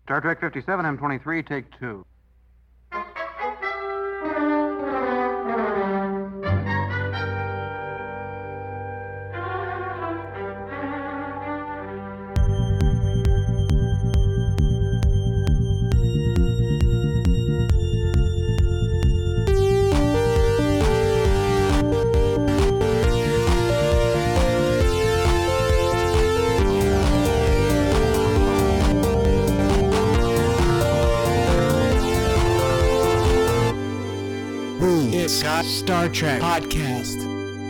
Star Trek 57, M23, take 2. Star Trek Podcast.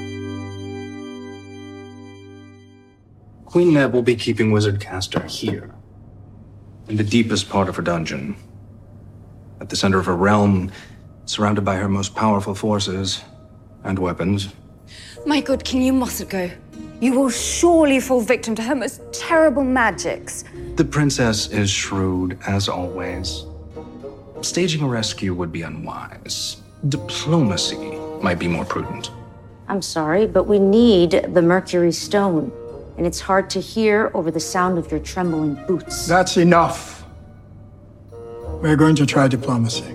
Queen Neb will be keeping Wizard Castor here, in the deepest part of her dungeon, at the center of her realm, surrounded by her most powerful forces and weapons. My good king, you mustn't go. You will surely fall victim to her most terrible magics. The princess is shrewd, as always. Staging a rescue would be unwise. Diplomacy might be more prudent. I'm sorry, but we need the Mercury Stone. And it's hard to hear over the sound of your trembling boots. That's enough. We're going to try diplomacy.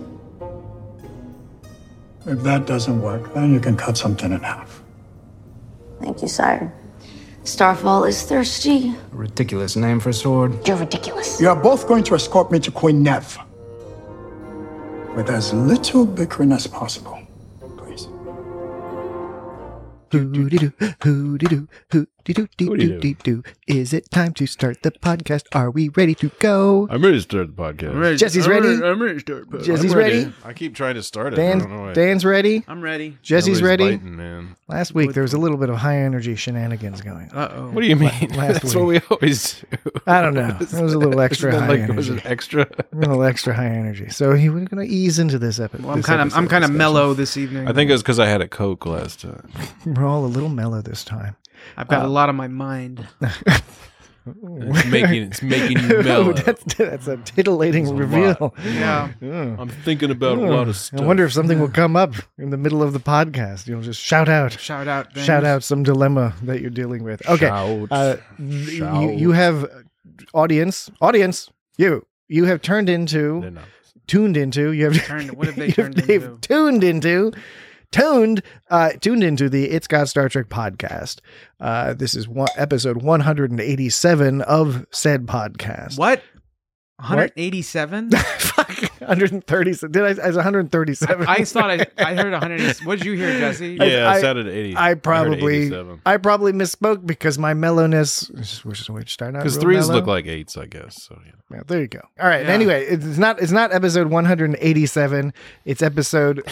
If that doesn't work, then you can cut something in half. Thank you, sire. Starfall is thirsty. A ridiculous name for a sword. You're ridiculous. You are both going to escort me to Queen Neb. With as little bickering as possible, please. Is it time to start the podcast? Are we ready to go? I'm ready to start the podcast. Jesse's ready? I'm ready to start the podcast. Jesse's ready? I keep trying to start it. I don't know why. Dan's ready? I'm ready. Jesse's Nobody's ready? biting, man. Last week there was a little bit of high energy shenanigans going on. Uh-oh. What do you mean? Last That's week. what we always do. I don't know. It was a little extra Isn't that high like, was energy. it extra? A little extra high energy. So we're going to ease into this episode. Well, I'm kind of mellow this evening. I think it was because I had a Coke last time. We're all a little mellow this time. I've got a lot on my mind. It's making you mellow. That's a titillating reveal. Yeah. I'm thinking about a lot of stuff. I wonder if something will come up in the middle of the podcast. You'll just shout out. Shout out. James. Shout out some dilemma that you're dealing with. Okay. Shout. You have audience. You have tuned into. You have What have they turned they've into? tuned into the It's Got Star Trek podcast. This is episode 187 of said podcast. What? 187? Fuck, 137. Did I? 137. I thought I heard 180. What did you hear, Jesse? Yeah, I said it 80. I probably 87. misspoke because my mellowness. We're starting out Because real threes mellow. look like eights, I guess. So yeah. Yeah, there you go. All right. Yeah. Anyway, it's not episode 187. It's episode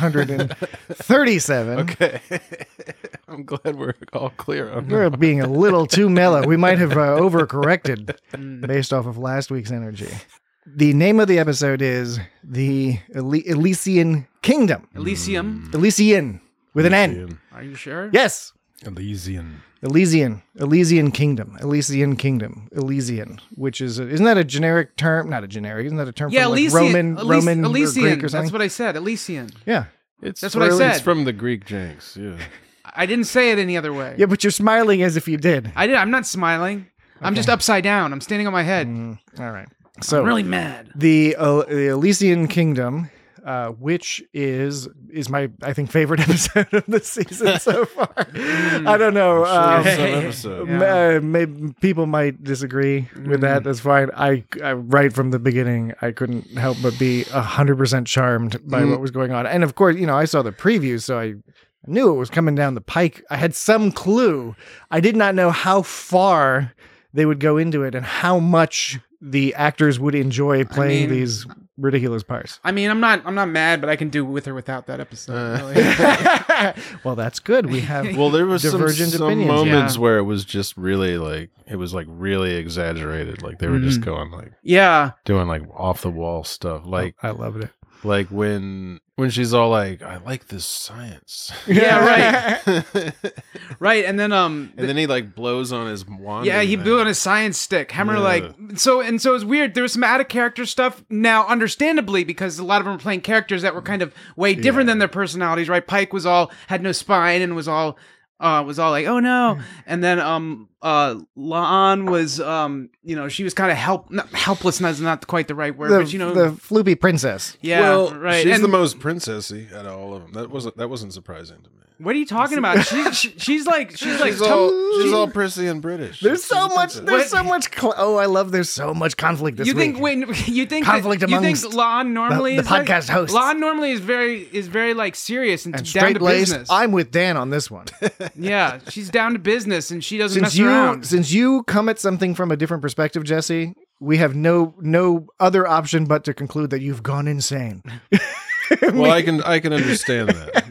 137. Okay. I'm glad we're all clear on We're that. being a little too mellow. We might have overcorrected based off of last week's energy. The name of the episode is the Elysian Kingdom. Elysium. Elysian with an N. Are you sure? Yes. Elysian. Elysian Kingdom, Elysian, which is isn't that a generic term? Not a generic. Isn't that a term Yeah, from like Elysian. Roman or Elysian. Greek or something? That's what I said. Elysian. Yeah. That's what I said. It's from the Greek Jenks. Yeah. I didn't say it any other way. Yeah, but you're smiling as if you did. I'm not smiling. I'm just upside down. I'm standing on my head. All right. So I'm really mad. the Elysian Kingdom, which is my I think favorite episode of the season so far. I don't know. Maybe people might disagree with that. That's fine. I right from the beginning, I couldn't help but be 100% charmed by what was going on. And of course, I saw the preview, so I knew it was coming down the pike. I had some clue. I did not know how far they would go into it and how much the actors would enjoy playing these ridiculous parts. I mean, I'm not mad, but I can do with or without that episode. Really. Well, that's good. We have There was divergent some opinions. moments where it was just really really exaggerated. Like they were just going doing like off the wall stuff. Like I loved it. Like when she's all like, I like this science. Yeah, right. Right. And then And then he like blows on his wand. yeah, he blew on his science stick. Hammer so it's weird. There was some out of character stuff. Now, understandably, because a lot of them were playing characters that were kind of way different than their personalities, right? Pike had no spine and was all like, oh no. And then La'an was, she was kind of helpless. Is not quite the right word, but the floopy princess. Yeah, well, right. She's the most princessy out of all of them. That wasn't surprising to me. What are you talking about? She's all prissy and British. There's so much. There's so much. I love. There's so much conflict this week. You think conflict amongst La'an normally the podcast hosts? La'an normally is very like serious and down straight to laced. business. I'm with Dan on this one. Yeah, she's down to business and she doesn't mess around. Since you come at something from a different perspective, Jesse, we have no other option but to conclude that you've gone insane. Well, I can understand that.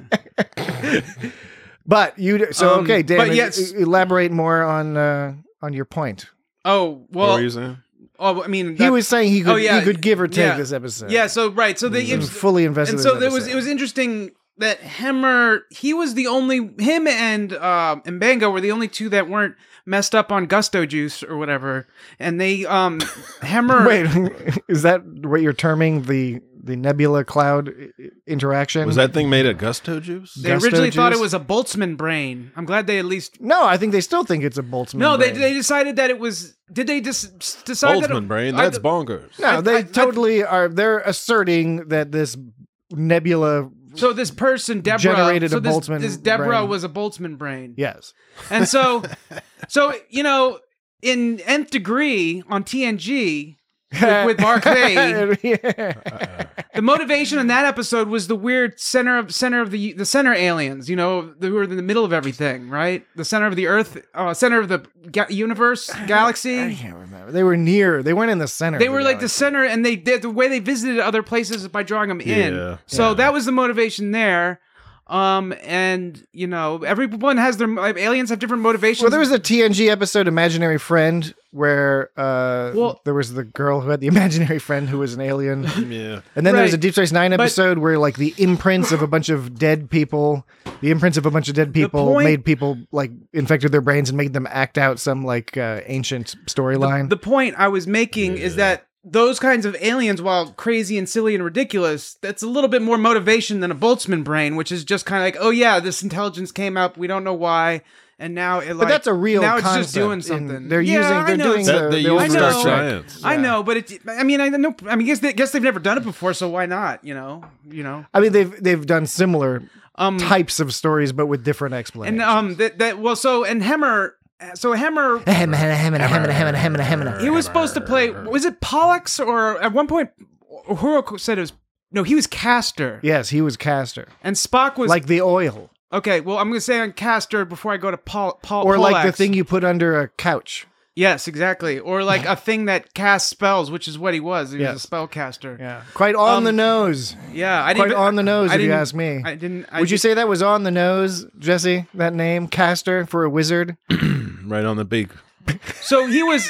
But okay, Dan. But yes, elaborate more on your point. Oh well, what were you saying? Oh, I mean, he was saying he could give or take this episode. Yeah, so right, so he was fully invested. And so it was interesting that Hemmer, him and Mbenga were the only two that weren't messed up on gusto juice or whatever, and they Hemmer. Wait, is that what you're terming the nebula cloud interaction? Was that thing made of gusto juice? They originally thought it was a Boltzmann brain. I'm glad they at least. No, I think they still think it's a Boltzmann. No, brain. they decided that it was. Did they decide that Boltzmann brain? That's bonkers. No, they totally are. They're asserting that this nebula. So this person, Deborah, generated a Boltzmann. This Deborah brain. was a Boltzmann brain. Yes, and so in Nth Degree on TNG. with Mark May, the motivation in that episode was the weird center of the center aliens. Who were in the middle of everything, right? The center of the Earth, center of the universe, galaxy. I can't remember. They were near. They weren't in the center. They were like the center, and the way they visited other places is by drawing them in. So that was the motivation there. And everyone has their aliens have different motivations. Well, there was a TNG episode, Imaginary Friend, where there was the girl who had the imaginary friend who was an alien. Yeah. And then there was a Deep Space Nine episode where like the imprints of a bunch of dead people made people like infected their brains and made them act out some like ancient storyline. The point I was making is that those kinds of aliens, while crazy and silly and ridiculous, that's a little bit more motivation than a Boltzmann brain, which is just kind of like, oh yeah, this intelligence came up, we don't know why, and now but that's a real now concept. It's just doing something. They're doing the old Star Science. I know, but I guess they've never done it before, so why not? I mean, they've done similar types of stories, but with different explanations. And Hemmer. So Hemmer, he was supposed to play. Was it Pollux, or at one point, Uhura said it was no. He was Castor. Yes, he was Castor, and Spock was like the oil. Okay, well, I'm going to say on Castor before I go to Paul. Or like the thing you put under a couch. Yes, exactly. Or like a thing that casts spells, which is what he was. He was a spellcaster. Yeah, quite on the nose. Yeah, quite on the nose. If you ask me, Would you say that was on the nose, Jesse? That name, Castor, for a wizard, right on the beak. So he was.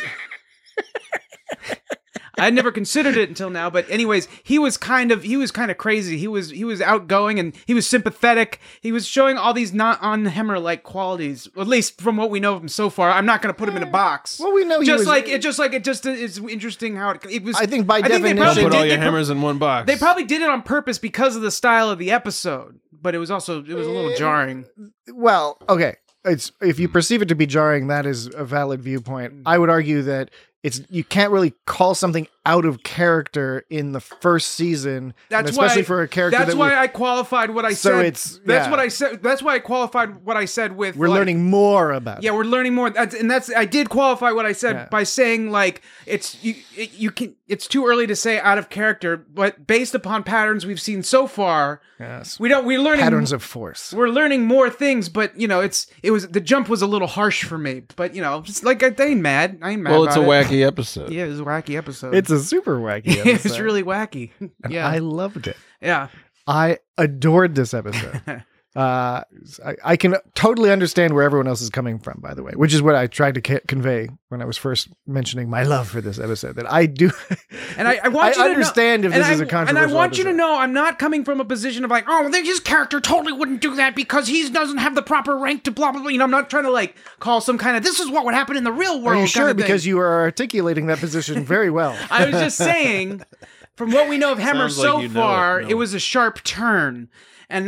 I never considered it until now, but anyways, he was kind of crazy. He was outgoing and he was sympathetic. He was showing all these not on Hemmer like qualities, at least from what we know of him so far. I'm not going to put him in a box. Well, we know it just is interesting how it was. I think by definition, put all your hammers in one box. They probably did it on purpose because of the style of the episode, but it was a little jarring. Well, okay. If you perceive it to be jarring, that is a valid viewpoint. I would argue that you can't really call something out of character in the first season, especially for a character. That's why I qualified what I said. What I said. That's why I qualified what I said with. We're learning more about. Yeah, we're learning more, I did qualify what I said by saying like it's too early to say out of character, but based upon patterns we've seen so far, we're learning patterns of force. We're learning more things, but the jump was a little harsh for me, but just like I ain't mad. Well, it's a wacky episode. Yeah, it's a wacky episode. It's a super wacky episode. It's really wacky. Yeah. I loved it. Yeah. I adored this episode. I can totally understand where everyone else is coming from, by the way, which is what I tried to convey when I was first mentioning my love for this episode. That I do, and I want you to understand if this is a controversial. And I want you episode. to know, I'm not coming from a position of like, oh, his character totally wouldn't do that because he doesn't have the proper rank to blah blah blah. I'm not trying to like call some kind of this is what would happen in the real world. Are you sure? Kind of because you are articulating that position very well. I was just saying, from what we know of Hemmer so far, it was a sharp turn. And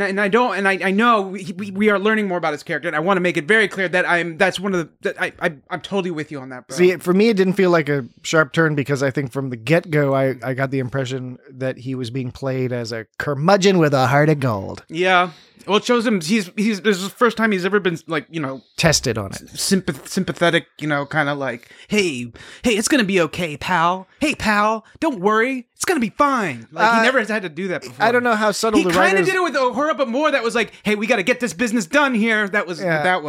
I know we are learning more about his character, and I want to make it very clear that I'm totally with you on that, bro. See, for me, it didn't feel like a sharp turn because I think from the get-go, I got the impression that he was being played as a curmudgeon with a heart of gold. Yeah. Well, it shows him this is the first time he's ever been like, tested on it. Sympathetic, kind of like, hey, it's going to be okay, pal. Hey, pal, don't worry. It's going to be fine. Like he never has had to do that before. I don't know how subtle the writers... He kind of did it with Uhura, but more that was like, hey, we got to get this business done here. That was.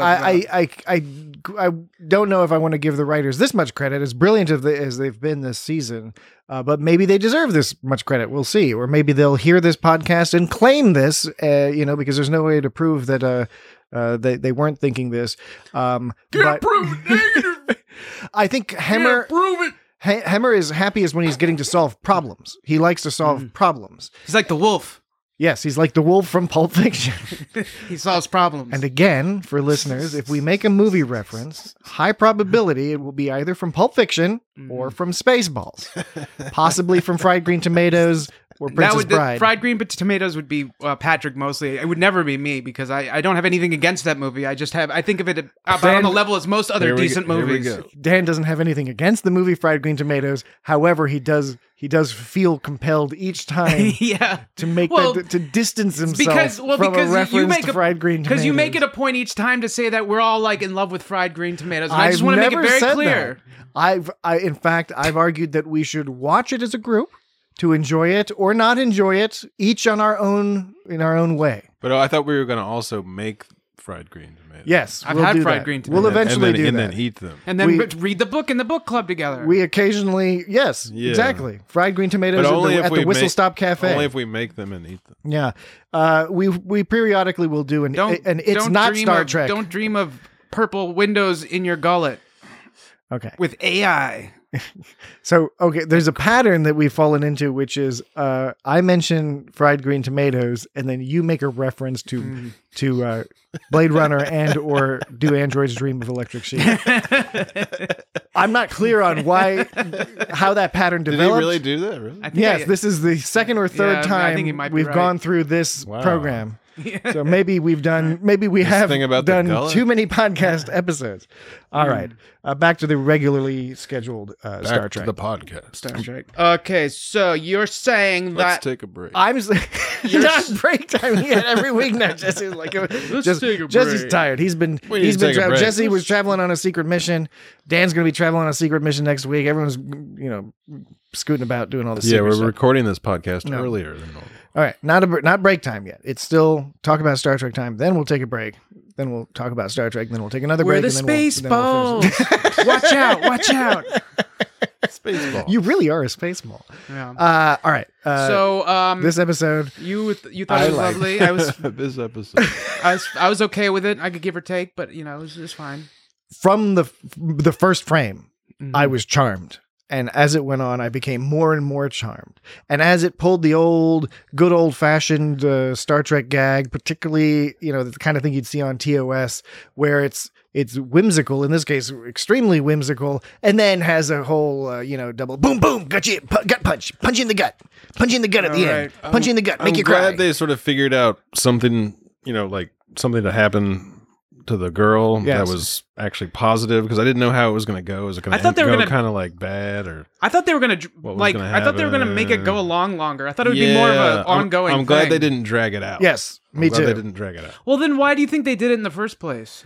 I don't know if I want to give the writers this much credit, as brilliant as they've been this season, but maybe they deserve this much credit. We'll see. Or maybe they'll hear this podcast and claim this, because there's no way to prove that they weren't thinking this. Can't prove it negative. I think Hemmer... Can't prove it. Hemmer is happiest when he's getting to solve problems. He likes to solve problems. He's like the wolf. Yes, he's like the wolf from Pulp Fiction. He solves problems. And again, for listeners, if we make a movie reference, high probability it will be either from Pulp Fiction or from Spaceballs. Possibly from Fried Green Tomatoes or Princess Bride. Fried Green Tomatoes would be Patrick mostly. It would never be me because I don't have anything against that movie. I think of it about on the level as most other decent movies. Here we go. Dan doesn't have anything against the movie Fried Green Tomatoes. However, he does feel compelled each time to make to distance himself from a reference to Fried Green Tomatoes. Because you make it a point each time to say that we're all like in love with Fried Green Tomatoes. And I just want to make it very clear. In fact, I've argued that we should watch it as a group to enjoy it or not enjoy it, each in our own way. But I thought we were going to also make fried green tomatoes. Yes, I've had fried green tomatoes. We'll eventually do that. And then eat them. And then read the book in the book club together. We occasionally, exactly. Fried green tomatoes at the Whistle Stop Cafe. Only if we make them and eat them. Yeah. We periodically will do an It's Not Star Trek. Don't dream of purple windows in your gullet. Okay. With AI. So, there's a pattern that we've fallen into, which is I mention fried green tomatoes, and then you make a reference to Blade Runner and or Do Androids Dream of Electric Sheep. I'm not clear on how that pattern developed. Did he really do that? Really? Yes, this is the second or third time we've gone through this program. So maybe we have done too many podcast episodes. All right. Back to the regularly scheduled Star Trek. To the podcast. Star Trek. Okay, so you're saying Let's take a break. I'm not break time yet. Every week now, Jesse's like, Jesse's tired. Jesse was traveling on a secret mission. Dan's going to be traveling on a secret mission next week. Everyone's, scooting about doing all this. Yeah, we're recording this podcast earlier than normal. All right, not break time yet. It's still talk about Star Trek time. Then we'll take a break. Then we'll talk about Star Trek. Then we'll take another break. We're the Spaceballs. Watch out! Spaceball. You really are a spaceball. Yeah. All right. So this episode, you thought it was lovely. I was this episode. I was okay with it. I could give or take, but it was fine. From the first frame, I was charmed. And as it went on, I became more and more charmed. And as it pulled the good old-fashioned Star Trek gag, particularly, the kind of thing you'd see on TOS, where it's whimsical, in this case, extremely whimsical, and then has a whole, double boom, boom, gut punch you in the gut. Punch you in the gut at the end. Punch you in the gut, make you cry. I'm glad they sort of figured out something, like something to happen to the girl that was actually positive, because I didn't know how it was going to go. Was it going to go kind of like bad, or I thought they were going to I thought they were going to make it go along longer. I thought it would be more of an ongoing. I'm glad they didn't drag it out. Yes, me too. They didn't drag it out. Well, then why do you think they did it in the first place?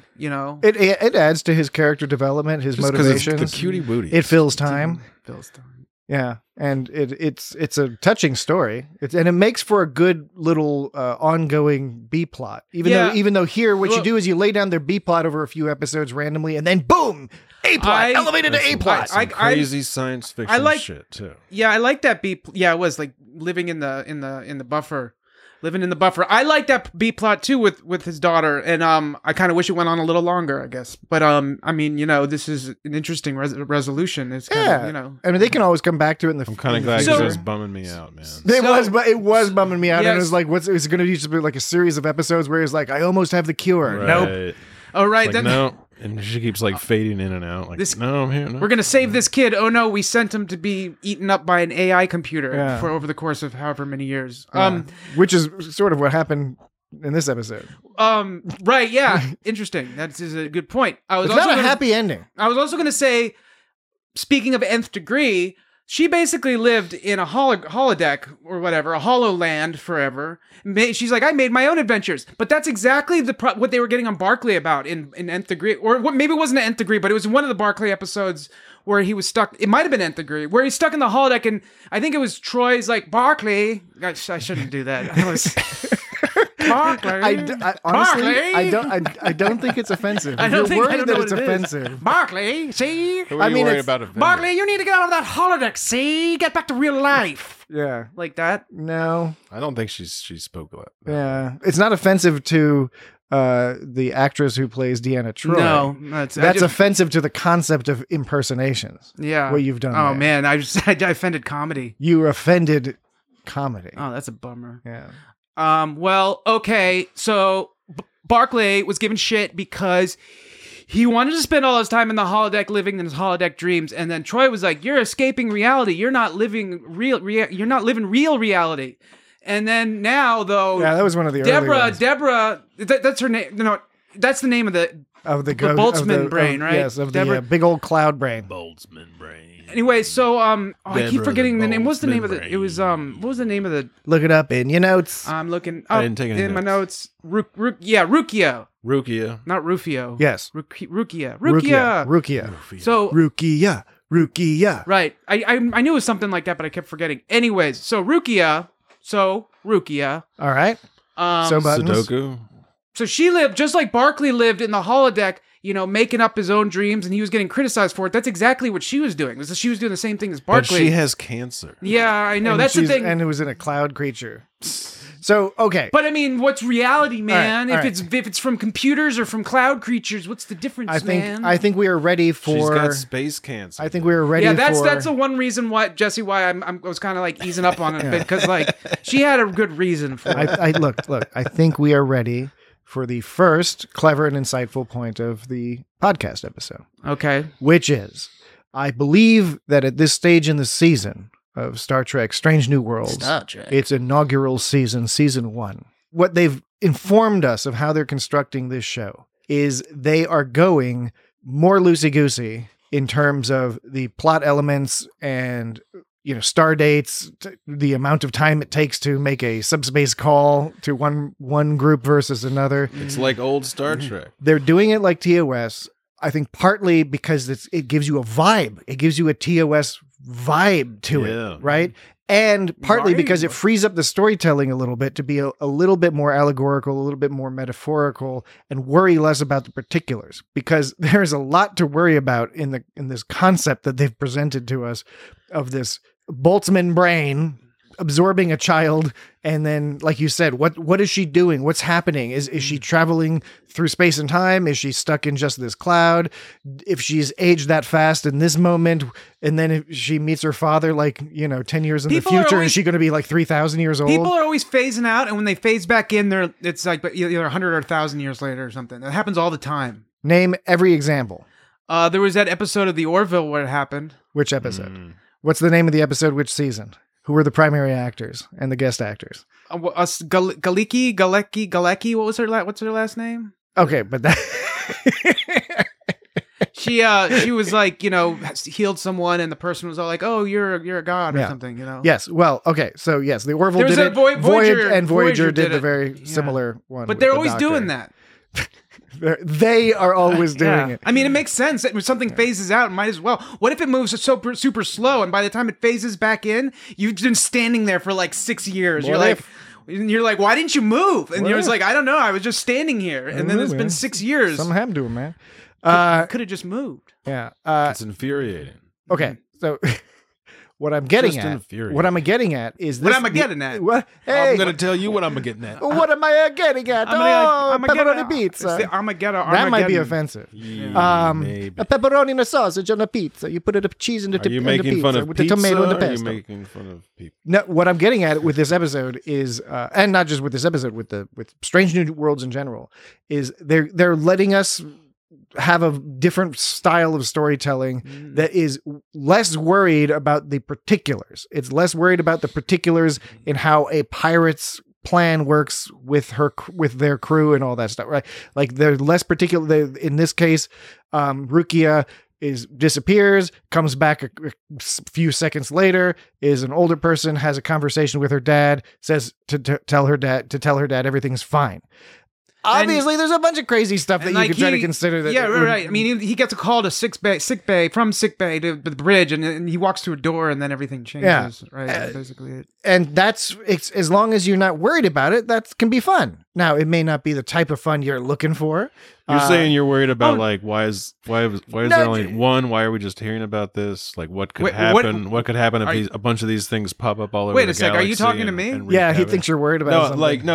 It adds to his character development, his motivations. It's the cutie booty. It fills time. Yeah, and it's a touching story. And it makes for a good little ongoing B plot. Even though here what you do is you lay down their B plot over a few episodes randomly, and then boom, A plot elevated to A plot. Crazy science fiction shit too. Yeah, I like that B. Yeah, it was like living in the buffer. Living in the buffer. I like that B plot too with his daughter, and I kind of wish it went on a little longer, I guess. But this is an interesting resolution. It's kind of, I mean, they can always come back to it in the. I'm kind of glad because it was bumming me out, man. It was bumming me out, and it was like, it's going to be just like a series of episodes where it's like, I almost have the cure. Right. Nope. All right, then. No, And she keeps like fading in and out. Like, no, I'm here. No. We're going to save this kid. Oh no, we sent him to be eaten up by an AI computer for over the course of however many years. Which is sort of what happened in this episode. Right, yeah. Interesting. That is a good point. It's not a happy ending. I was also going to say, speaking of Nth Degree, she basically lived in a holodeck or whatever, a HoloLand forever. She's like, I made my own adventures. But that's exactly what they were getting on Barclay about in Nth Degree. Or maybe it wasn't an Nth Degree, but it was one of the Barclay episodes where he was stuck. It might have been Nth Degree, where he's stuck in the holodeck. And I think it was Troy's like, Barclay. I shouldn't do that. I was... Barclay. Honestly, I don't think it's offensive. I don't think it's offensive. Barclay, see? I mean, Barclay, you need to get out of that holodeck. See, get back to real life. Yeah, like that. No, I don't think she spoke a lot. Yeah, it's not offensive to the actress who plays Deanna Troi. No, that's offensive to the concept of impersonations. Yeah, what you've done. Oh there. Man, I offended comedy. You offended comedy. Oh, that's a bummer. Yeah. Well, okay, so Barclay was given shit because he wanted to spend all his time in the holodeck living in his holodeck dreams, and then Troy was like, you're escaping reality. You're not living real reality. And then now, though... Yeah, that was one of the early ones. Deborah, that's her name. No, that's the name of the Boltzmann brain, right? Yes, of the big old cloud brain. Boltzmann brain. Anyway, so I keep forgetting the name. What's the name of the? It was what was the name of the? Look it up in your notes. I'm looking. I didn't take any in my notes. Rukia. Rukia. Not Rufio. Yes. Rukia. So Rukia. Right. I knew it was something like that, but I kept forgetting. Anyways, so Rukia. All right. So buttons. Sudoku. So she lived just like Barclay lived in the holodeck, making up his own dreams, and he was getting criticized for it. That's exactly what she was doing. She was doing the same thing as Barclay. But she has cancer. Yeah, I know. That's the thing. And it was in a cloud creature. So, okay. But I mean, what's reality, man? All right. If it's from computers or from cloud creatures, what's the difference, man? I think we are ready for... She's got space cancer. I think we are ready for... Yeah, that's the one reason why, Jesse, why I was kind of like easing up on it a bit, because like she had a good reason for it. Look, I think we are ready for the first clever and insightful point of the podcast episode. Okay. Which is, I believe that at this stage in the season of Star Trek Strange New Worlds, its inaugural season 1, what they've informed us of how they're constructing this show is they are going more loosey-goosey in terms of the plot elements and star dates, the amount of time it takes to make a subspace call to one group versus another. It's like old Star Trek. They're doing it like TOS, I think partly because it gives you a vibe. It gives you a TOS vibe to it, right? And partly because it frees up the storytelling a little bit to be a little bit more allegorical, a little bit more metaphorical, and worry less about the particulars. Because there's a lot to worry about in this concept that they've presented to us of this Boltzmann brain absorbing a child, and then, like you said, what is she doing? What's happening? Is she traveling through space and time? Is she stuck in just this cloud? If she's aged that fast in this moment, and then if she meets her father, 10 years in the future, is she going to be like 3,000 years old? People are always phasing out, and when they phase back in, it's like either 100 or 1,000 years later or something. That happens all the time. Name every example. There was that episode of The Orville where it happened. Which episode? What's the name of the episode? Which season? Who were the primary actors and the guest actors? Galecki. What's her last name? Okay, but that she was like, healed someone, and the person was all like, "Oh, you're a god" or something, Yes. Well, okay. So yes, the Orville did it. Voyager did the very similar one. But they're always doing that. They are always doing it. I mean, it makes sense. When something phases out, might as well. What if it moves super slow, and by the time it phases back in, you've been standing there for like 6 years. You're like, why didn't you move? And you're just like, I don't know. I was just standing here, and then it's been 6 years. Something happened to him, man. Could have just moved. Yeah, it's infuriating. Okay, so. What I'm getting at is this. What am I getting at? Hey, I'm going to tell you what I'm getting at. What am I getting at? Pepperoni pizza. That might be offensive. Maybe. A pepperoni and a sausage on a pizza. You put it cheese into the pizza. Are you making fun of with pizza, the tomato and the pesto? Are you making fun of people? No, what I'm getting at with this episode is, and not just with this episode, with Strange New Worlds in general, is they're letting us have a different style of storytelling that is less worried about the particulars. It's less worried about the particulars in how a pirate's plan works with their crew and all that stuff, right? Like they're less particular. In this case, Rukia disappears, comes back a few seconds later, is an older person, has a conversation with her dad, says to tell her dad everything's fine. Obviously, there's a bunch of crazy stuff that you could try to consider. Right. I mean, he gets a call to sick bay from sick bay to the bridge, and he walks to a door, and then everything changes. Yeah. Right. That's basically it. And it's as long as you're not worried about it, that can be fun. Now, it may not be the type of fun you're looking for. You're saying you're worried about like why is there only one? Why are we just hearing about this? Like what could happen? What could happen if a bunch of these things pop up all over? Wait a sec, are you talking to me? Yeah, he thinks you're worried about something.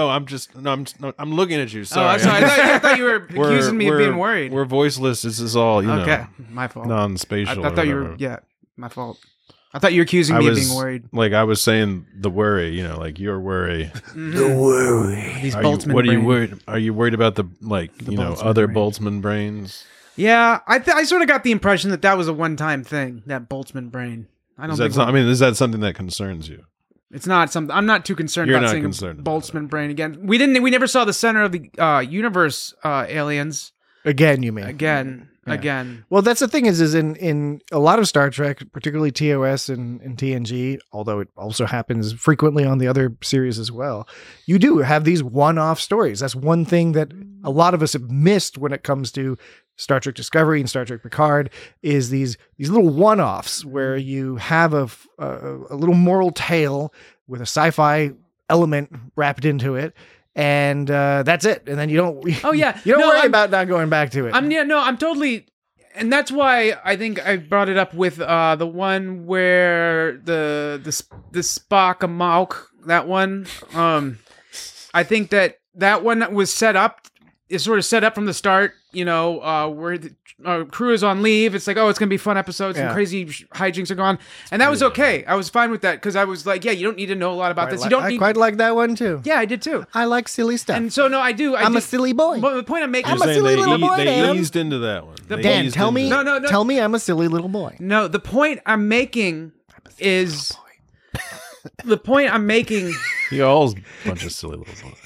I'm looking at you. Sorry. I thought you were accusing me of being worried. We're voiceless. This is all okay. My fault. Non-spatial. I thought you were my fault. I thought you were accusing me of being worried. Like I was saying, the worry, like your worry. The worry. These Boltzmann what are you worried? Are you worried about the other Boltzmann brains? Yeah, I sort of got the impression that was a one-time thing. That Boltzmann brain. I don't think. Is that something that concerns you? It's not something. I'm not too concerned about seeing Boltzmann brain again. We never saw the center of the universe aliens. Again, you mean? Again. Well, that's the thing is in a lot of Star Trek, particularly TOS and TNG, although it also happens frequently on the other series as well, you do have these one-off stories. That's one thing that a lot of us have missed when it comes to Star Trek Discovery and Star Trek Picard is these little one-offs where you have a little moral tale with a sci-fi element wrapped into it. And that's it. And then you don't. Oh yeah, you don't worry about not going back to it. I'm totally, and that's why I think I brought it up with the one where the Spock Amauk, that one. I think that one was set up. Is sort of set up from the start. Where the crew is on leave. It's like, oh, it's gonna be fun episodes and crazy hijinks are going on, and that was okay. I was fine with that because I was like, yeah, you don't need to know a lot about this. You don't. I quite like that one too. Yeah, I did too. I like silly stuff, and so no, I do. I'm a silly boy. But the point I'm making, I'm a silly little boy. They eased into that one. Dan, tell me, tell me, I'm a silly little boy. No, the point I'm making is the point I'm making. You all a bunch of silly little boys.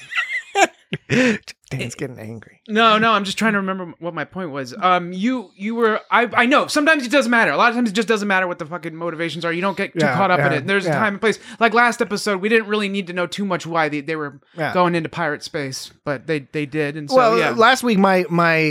Dan's getting angry. No, I'm just trying to remember what my point was. You were. I know. Sometimes it doesn't matter. A lot of times it just doesn't matter what the fucking motivations are. You don't get too caught up in it. There's a time and place. Like last episode, we didn't really need to know too much why they were going into pirate space, but they did. And so last week my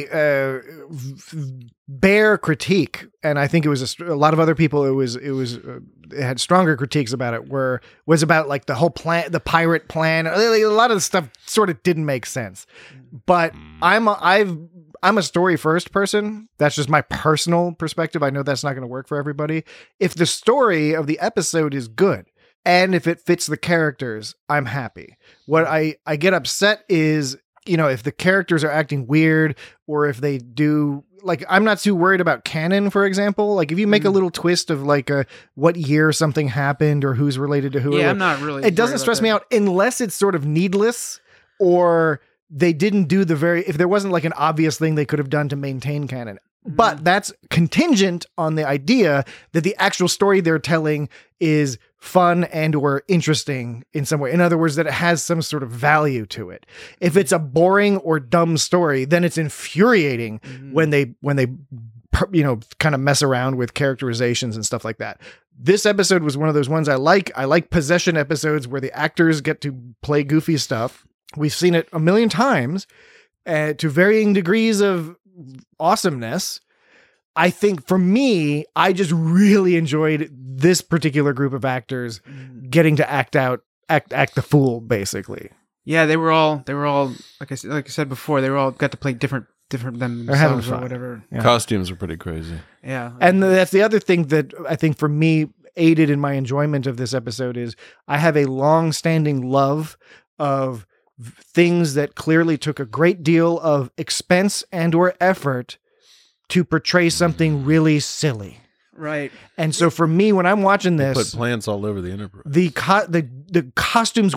bare critique, and I think it was a lot of other people. It had stronger critiques about it. Was about like the whole plan, the pirate plan. A lot of the stuff sort of didn't make sense. But I'm a story first person. That's just my personal perspective. I know that's not going to work for everybody. If the story of the episode is good and if it fits the characters, I'm happy. What I get upset is, if the characters are acting weird or if they do. Like, I'm not too worried about canon, for example. Like, if you make a little twist of, like, what year something happened or who's related to who. Yeah, I'm not really. It doesn't stress me out unless it's sort of needless or they didn't do if there wasn't, like, an obvious thing they could have done to maintain canon. But that's contingent on the idea that the actual story they're telling is fun and or interesting in some way. In other words, that it has some sort of value to it. If it's a boring or dumb story, then it's infuriating when they kind of mess around with characterizations and stuff like that. This episode was one of those ones I like. I like possession episodes where the actors get to play goofy stuff. We've seen it a million times to varying degrees of awesomeness. I think for me, I just really enjoyed this particular group of actors getting to act the fool, basically. Yeah, they were all like I said before, they were all got to play different themselves or whatever. Yeah. Costumes were pretty crazy. Yeah. And that's the other thing that I think for me aided in my enjoyment of this episode is I have a long-standing love of things that clearly took a great deal of expense and or effort to portray something really silly. Right. And so for me, when I'm watching this, put plants all over the Enterprise. The costumes were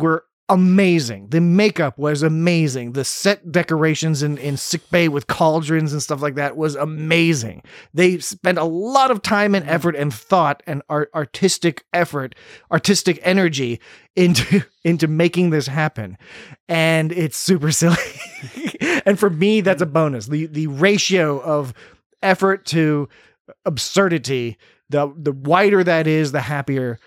amazing. The makeup was amazing. The set decorations in sickbay with cauldrons and stuff like that was amazing. They spent a lot of time and effort and thought and artistic energy into making this happen. And it's super silly. And for me, that's a bonus. The ratio of effort to absurdity, the wider that is, the happier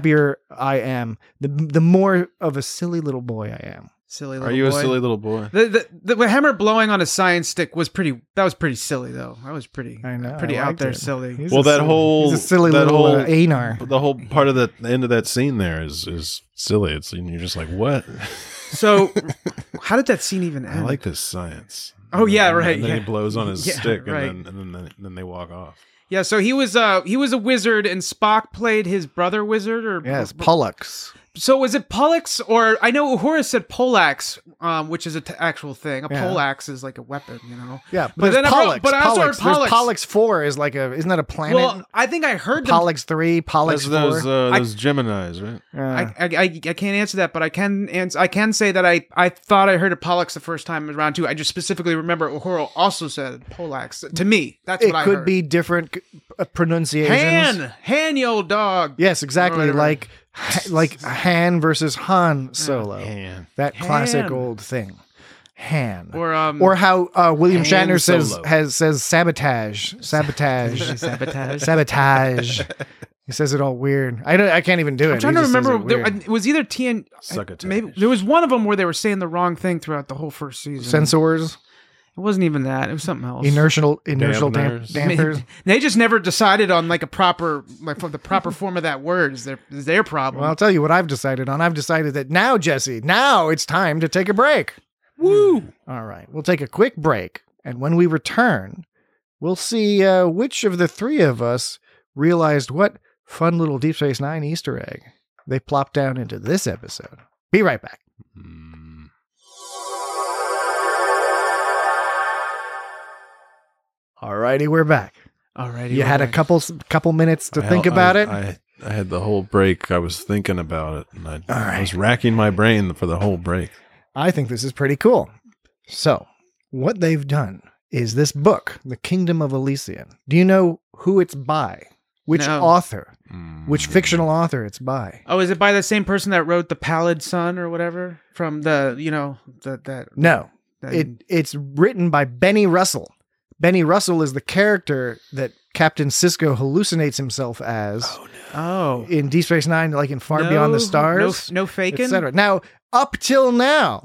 I am. The more of a silly little boy I am. Silly little Are you boy. a silly little boy? The hammer blowing on a science stick was pretty silly though. That was pretty I know, pretty I out liked there it. silly. He's Well, a that silly- whole he's a silly that little whole anar. the whole part of the end of that scene there is silly. It's and you're just like, what? So how did that scene even end? I like this science. Oh, yeah, right, And then yeah. he blows on his Yeah, stick, right. and then they walk off. Yeah, so he was a wizard and Spock played his brother wizard or Yes, Pollux. So was it Pollux or I know Uhura said Pollax, which is an actual thing. A Yeah. poleax is like a weapon, you know. Yeah, But then I Pollux. but I also heard There's Pollux. Pollux 4 is like isn't that a planet? Well, I think I heard them. Pollux 3, Pollux That's 4. those Geminis, right? I can't answer that, but I can say that I thought I heard of Pollux the first time around too. I just specifically remember Uhura also said Pollax. To me, that's It what I could heard. be different pronunciations. Han, you old dog. Yes, exactly. Or whatever. Like Han versus Han Solo. Han. That classic Han. old thing. Han. Or how William Han Shatner Solo. says sabotage. Sabotage. Sabotage. Sabotage. He says it all weird. I can't even do it. I'm trying He to just says remember. it weird. It was either Succotash. maybe there was one of them where they were saying the wrong thing throughout the whole first season. Sensors, It wasn't even that. It was something else. inertial Dampeners. dampers. They just never decided on like the proper form of that word. Is their problem? Well, I'll tell you what I've decided on. I've decided that now, Jesse, now it's time to take a break. Woo! All right, we'll take a quick break, and when we return, we'll see which of the three of us realized what fun little Deep Space Nine Easter egg they plopped down into this episode. Be right back. All righty, we're back. Alrighty. You had a couple minutes to think about it. I had the whole break. I was thinking about it, and I right. was racking my brain for the whole break. I think this is pretty cool. So, what they've done is this book, The Kingdom of Elysian. Do you know who it's by? Which No. author? Which fictional author it's by? Oh, is it by the same person that wrote The Pallid Sun or whatever from the No. that- It's written by Benny Russell. Benny Russell is the character that Captain Sisko hallucinates himself as in Deep Space Nine, like in Far Beyond the Stars. No faking. etc. Now, up till now,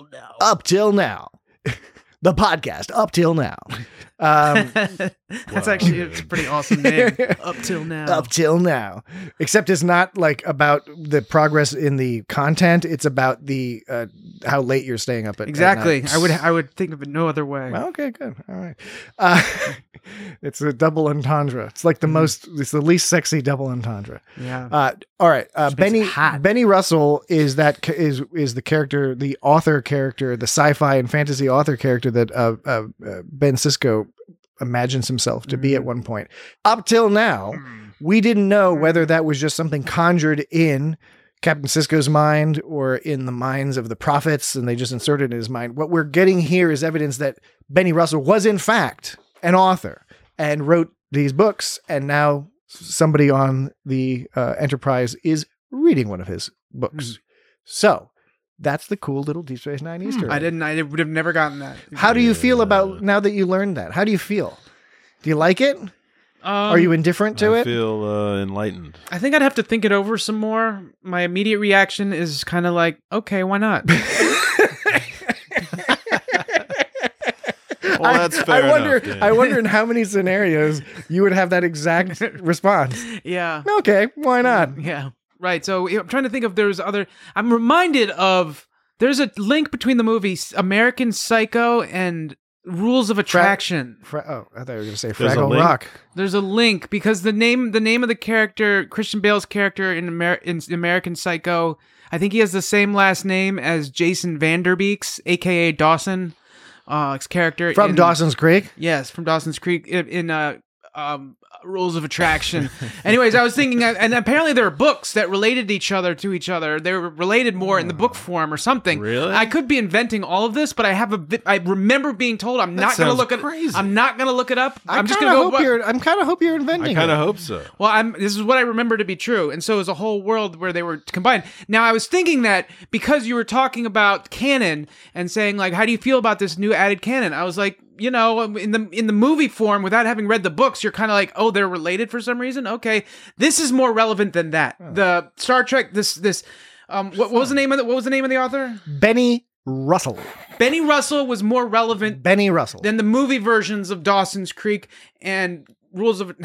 the podcast, up till now. That's actually it's a pretty awesome name. Up till now. Up till now. Except it's not like about the progress in the content. It's about the how late you're staying up at Exactly. At night. I would think of it no other way. Well, okay, good. All right. It's a double entendre. It's like it's the least sexy double entendre. Yeah. All right. makes it hot. Benny Russell is the character, the author character, the sci-fi and fantasy author character that Ben Sisko imagines himself to be at one point. Up till now, we didn't know whether that was just something conjured in Captain Sisko's mind or in the minds of the prophets, and they just inserted it in his mind. What we're getting here is evidence that Benny Russell was in fact an author and wrote these books, and now somebody on the Enterprise is reading one of his books. So that's the cool little Deep Space Nine Easter egg. I would have never gotten that. How do you feel about now that you learned that? How do you feel? Do you like it? Are you indifferent to I it? feel enlightened. I think I'd have to think it over some more. My immediate reaction is kind of like, okay, why not? Well, that's fair I wonder in how many scenarios you would have that exact response. Yeah. Okay, why not? Yeah. Right. So I'm trying to think if there's other. I'm reminded of there's a link between the movies American Psycho and Rules of Attraction. I thought you were going to say There's a Fraggle link? Rock. There's a link because the name of the character, Christian Bale's character in American Psycho, I think he has the same last name as Jason Vanderbeeks, aka Dawson. Character From Dawson's Creek? Yes, from Dawson's Creek. In rules of attraction. Anyways, I was thinking, and apparently there are books that related each other to each other. They were related more in the book form or something. Really? I could be inventing all of this, but I remember being told I'm not going to look it. I'm not going to look it up. I'm just going to go. I'm kind of hope you're inventing. I kind of hope so. Well, this is what I remember to be true, and so it was a whole world where they were combined. Now, I was thinking that because you were talking about canon and saying like, how do you feel about this new added canon? I was like, you know, in the movie form, without having read the books, you're kind of like, oh, they're related for some reason. Okay, this is more relevant than that. Oh. The Star Trek, what was the name of the author? Benny Russell. Benny Russell was more relevant. Benny Russell than the movie versions of Dawson's Creek and Rules of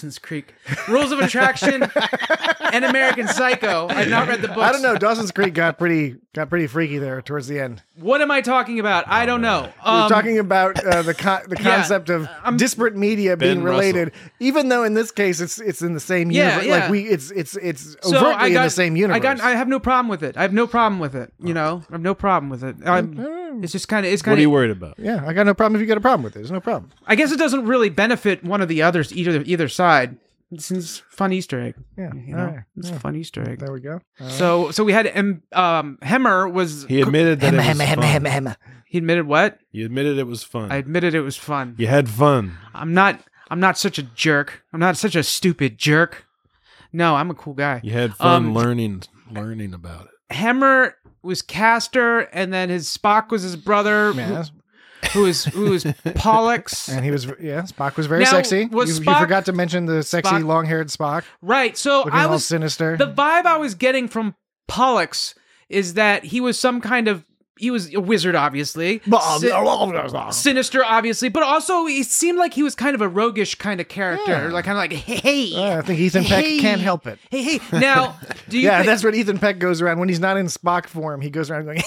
Attraction and American Psycho. I've not read the books. I don't know. Dawson's Creek got pretty freaky there towards the end. What am I talking about? I don't know. We're talking about the concept of disparate media being related, even though in this case it's in the same universe. Yeah. Like it's overtly in the same universe. I have no problem with it. I have no problem with it. You know, I have no problem with it. It's just kind of. What are you worried about? Yeah, I got no problem if you got a problem with it. There's no problem. I guess it doesn't really benefit one of the others, either side. It's a fun Easter egg. Yeah, it's a fun Easter egg. There we go. So we had Hemmer was. He admitted that it was fun. He admitted what? You admitted it was fun. I admitted it was fun. You had fun. I'm not such a jerk. I'm not such a stupid jerk. No, I'm a cool guy. You had fun learning about it. Hemmer was Castor, and then his Spock was his brother, who was Pollux. And he was Spock was very sexy. You forgot to mention the sexy long-haired Spock. Right. So I was sinister. The vibe I was getting from Pollux is that he was he was a wizard, obviously. Sinister, obviously. But also, he seemed like he was kind of a roguish kind of character. Yeah. Like, kind of like, hey. I think Ethan Peck can't help it. Hey. Now, do you that's what Ethan Peck goes around. When he's not in Spock form, he goes around going,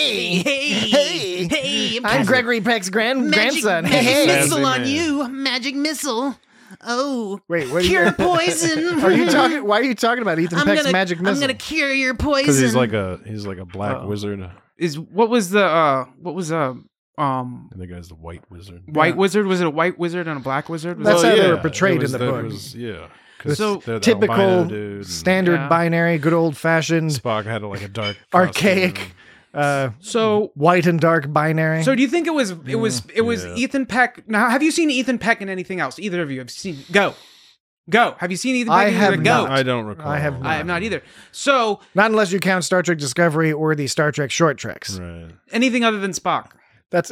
hey. I'm Gregory Peck's grandson. Magic missile on you. Magic missile. Oh, wait, what cure poison. Why are you talking about Ethan Peck's magic missile? I'm gonna cure your poison. Because he's like a black wizard. What was the and the guy's the white wizard. White wizard? Was it a white wizard and a black wizard? That's how they were portrayed in the book. So typical, standard binary, good old fashioned. Spock had like a dark, archaic. So white and dark binary. So do you think it was Ethan Peck? Now, have you seen Ethan Peck in anything else? Either of you have seen? Go. Have you seen Ethan Peck? I have not. I don't recall. I have not either. So not unless you count Star Trek Discovery or the Star Trek short treks. Right. Anything other than Spock. That's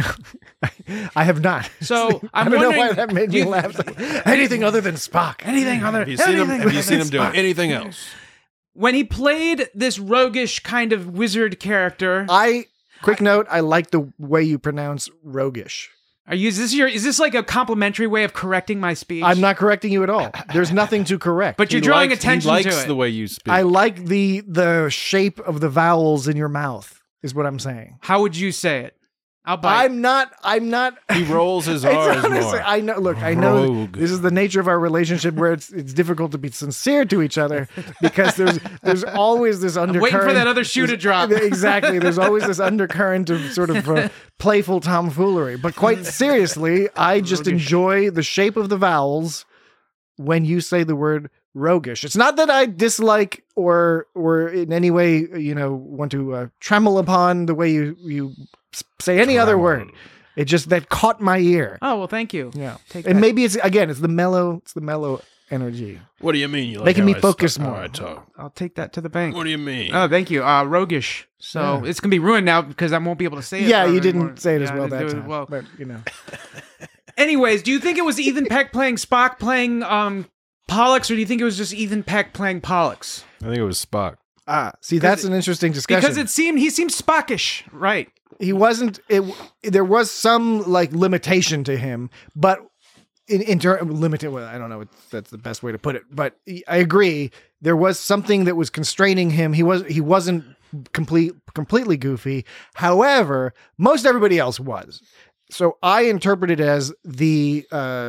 I have not. So I don't know why that made me laugh. Anything other than Spock. Anything other. Have you seen him do anything else? When he played this roguish kind of wizard character, quick note, I like the way you pronounce roguish. Is this like a complimentary way of correcting my speech? I'm not correcting you at all. There's nothing to correct. But you're drawing attention to it. He likes the way you speak. I like the shape of the vowels in your mouth, is what I'm saying. How would you say it? I'll bite. I'm not. He rolls his R's more. I know. Look, I know this is the nature of our relationship where it's difficult to be sincere to each other because there's always this undercurrent. I'm waiting for that other shoe to drop. Exactly. There's always this undercurrent of sort of playful tomfoolery. But quite seriously, I just enjoy the shape of the vowels when you say the word roguish. It's not that I dislike or in any way, want to tremble upon the way you say any other word. It just that caught my ear. Oh well, thank you. Yeah, and maybe it's the mellow energy. What do you mean? You like making me focus more. I talk. I'll take that to the bank. What do you mean? Oh, thank you. Roguish. So it's gonna be ruined now because I won't be able to say it. Yeah, you didn't say it as well that time. Well, but Anyways, do you think it was Ethan Peck playing Spock playing Pollux, or do you think it was just Ethan Peck playing Pollux? I think it was Spock. See, that's an interesting discussion because he seemed Spockish, right? He wasn't. There was some like limitation to him, but limited. Well, I don't know if that's the best way to put it, but I agree. There was something that was constraining him. He wasn't completely goofy. However, most everybody else was. So I interpret it as the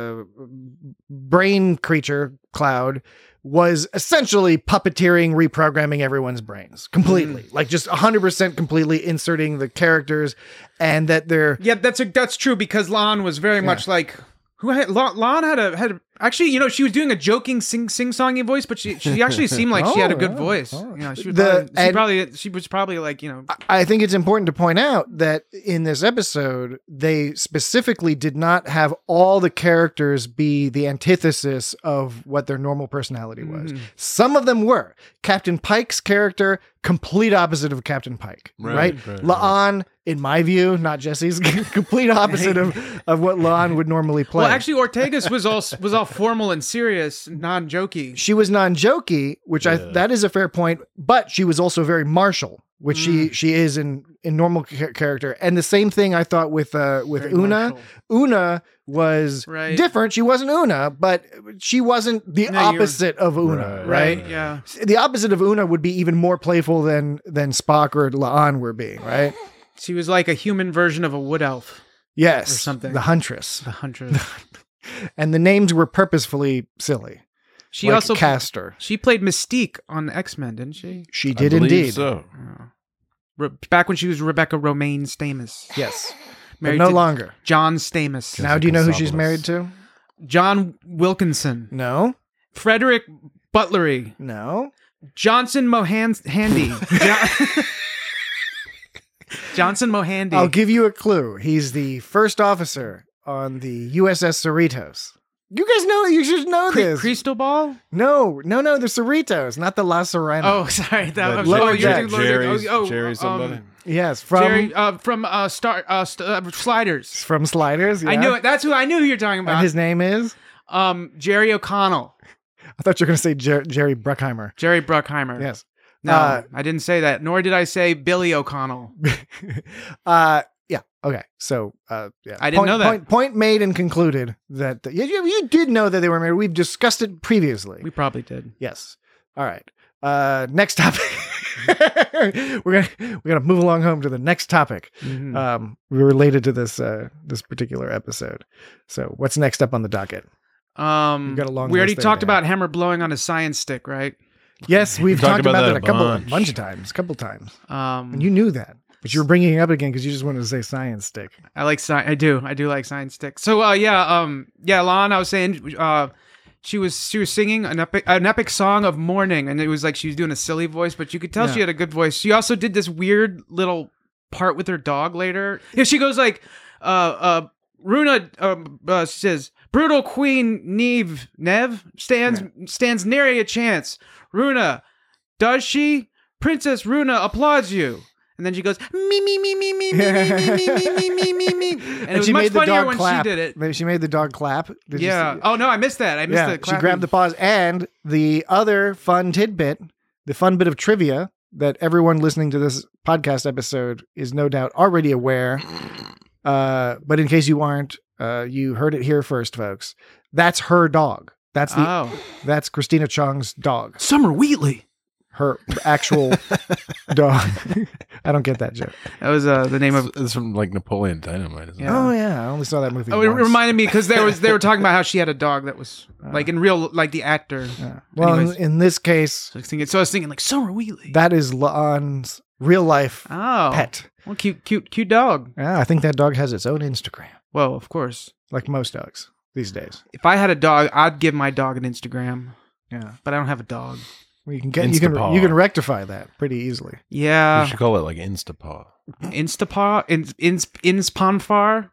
brain creature Cloud was essentially puppeteering, reprogramming everyone's brains completely, like just 100% completely inserting the characters, and that they're that's true because Lon was very much like Lon had Actually, you know, she was doing a joking sing-songy voice, but she actually seemed like she had a good voice. You know, she was probably like, you know. I think it's important to point out that in this episode, they specifically did not have all the characters be the antithesis of what their normal personality was. Some of them were. Captain Pike's character, complete opposite of Captain Pike, right? La'an, in my view, not Jesse's, complete opposite of what La'an would normally play. Well, actually, Ortega's was all formal and serious, non-jokey. She was non-jokey, which that is a fair point, but she was also very martial, which she is in normal character. And the same thing I thought with very Una. Martial. Una was different. She wasn't Una, but she wasn't the opposite of Una, right? Yeah. The opposite of Una would be even more playful than Spock or La'an were being, right? She was like a human version of a wood elf. Yes. Or something. The Huntress. The Huntress. And the names were purposefully silly. She like also Castor. She played Mystique on X-Men, didn't she? She did indeed. So. Back when she was Rebecca Romaine Stamos. Yes. Married but no longer. John Stamos. Now do you know who she's married to? John Wilkinson. No. Frederick Butlery. No. Johnson Mohandy. Johnson Mohandy. I'll give you a clue. He's the first officer on the USS Cerritos. You guys know, you should know this. Cristobal? No, the Cerritos, not the La Serena. Oh, sorry. Jerry somebody. Yes, from Sliders. From Sliders, yeah. I knew it. That's who I knew who you're talking about. And his name is? Jerry O'Connell. I thought you were going to say Jerry Bruckheimer. Jerry Bruckheimer. Yes. No, I didn't say that, nor did I say Billy O'Connell. Yeah. Okay. So, yeah. I didn't know that. Point made and concluded that you did know that they were married. We've discussed it previously. We probably did. Yes. All right. Next topic. we're gonna move along home to the next topic. Related to this particular episode. So, what's next up on the docket? We already talked about Hammer blowing on his science stick, right? Yes, we've talked about that a bunch of times. And you knew that. But you were bringing it up again because you just wanted to say science stick. I like I do like science stick. So La'an, I was saying, she was singing an epic song of mourning, and it was like she was doing a silly voice, but you could tell she had a good voice. She also did this weird little part with her dog later. Yeah, she goes like, Runa says, brutal Queen Neve stands nary a chance. Runa, does she? Princess Runa applauds you. And then she goes, me. And it was much funnier when she did it. She made the dog clap. Oh, no, I missed that. I missed the clapping. She grabbed the paws. And the other fun tidbit, the fun bit of trivia that everyone listening to this podcast episode is no doubt already aware. But in case you aren't, you heard it here first, folks. That's her dog. That's Christina Chong's dog. Summer Wheatley. Her actual dog. I don't get that joke. That was the name of. It's from like Napoleon Dynamite. Isn't it? Oh yeah, I only saw that movie. Oh, it reminded me because they were talking about how she had a dog that was like in real, like the actor. Well, in this case, so I was thinking like Summer Wheatley. That is La'an's real life pet. Well, cute dog. Yeah, I think that dog has its own Instagram. Well, of course, like most dogs these days. If I had a dog, I'd give my dog an Instagram. Yeah, but I don't have a dog. Well, you can rectify that pretty easily. Yeah. You should call it like Instapaw. Instapaw? Insponfar?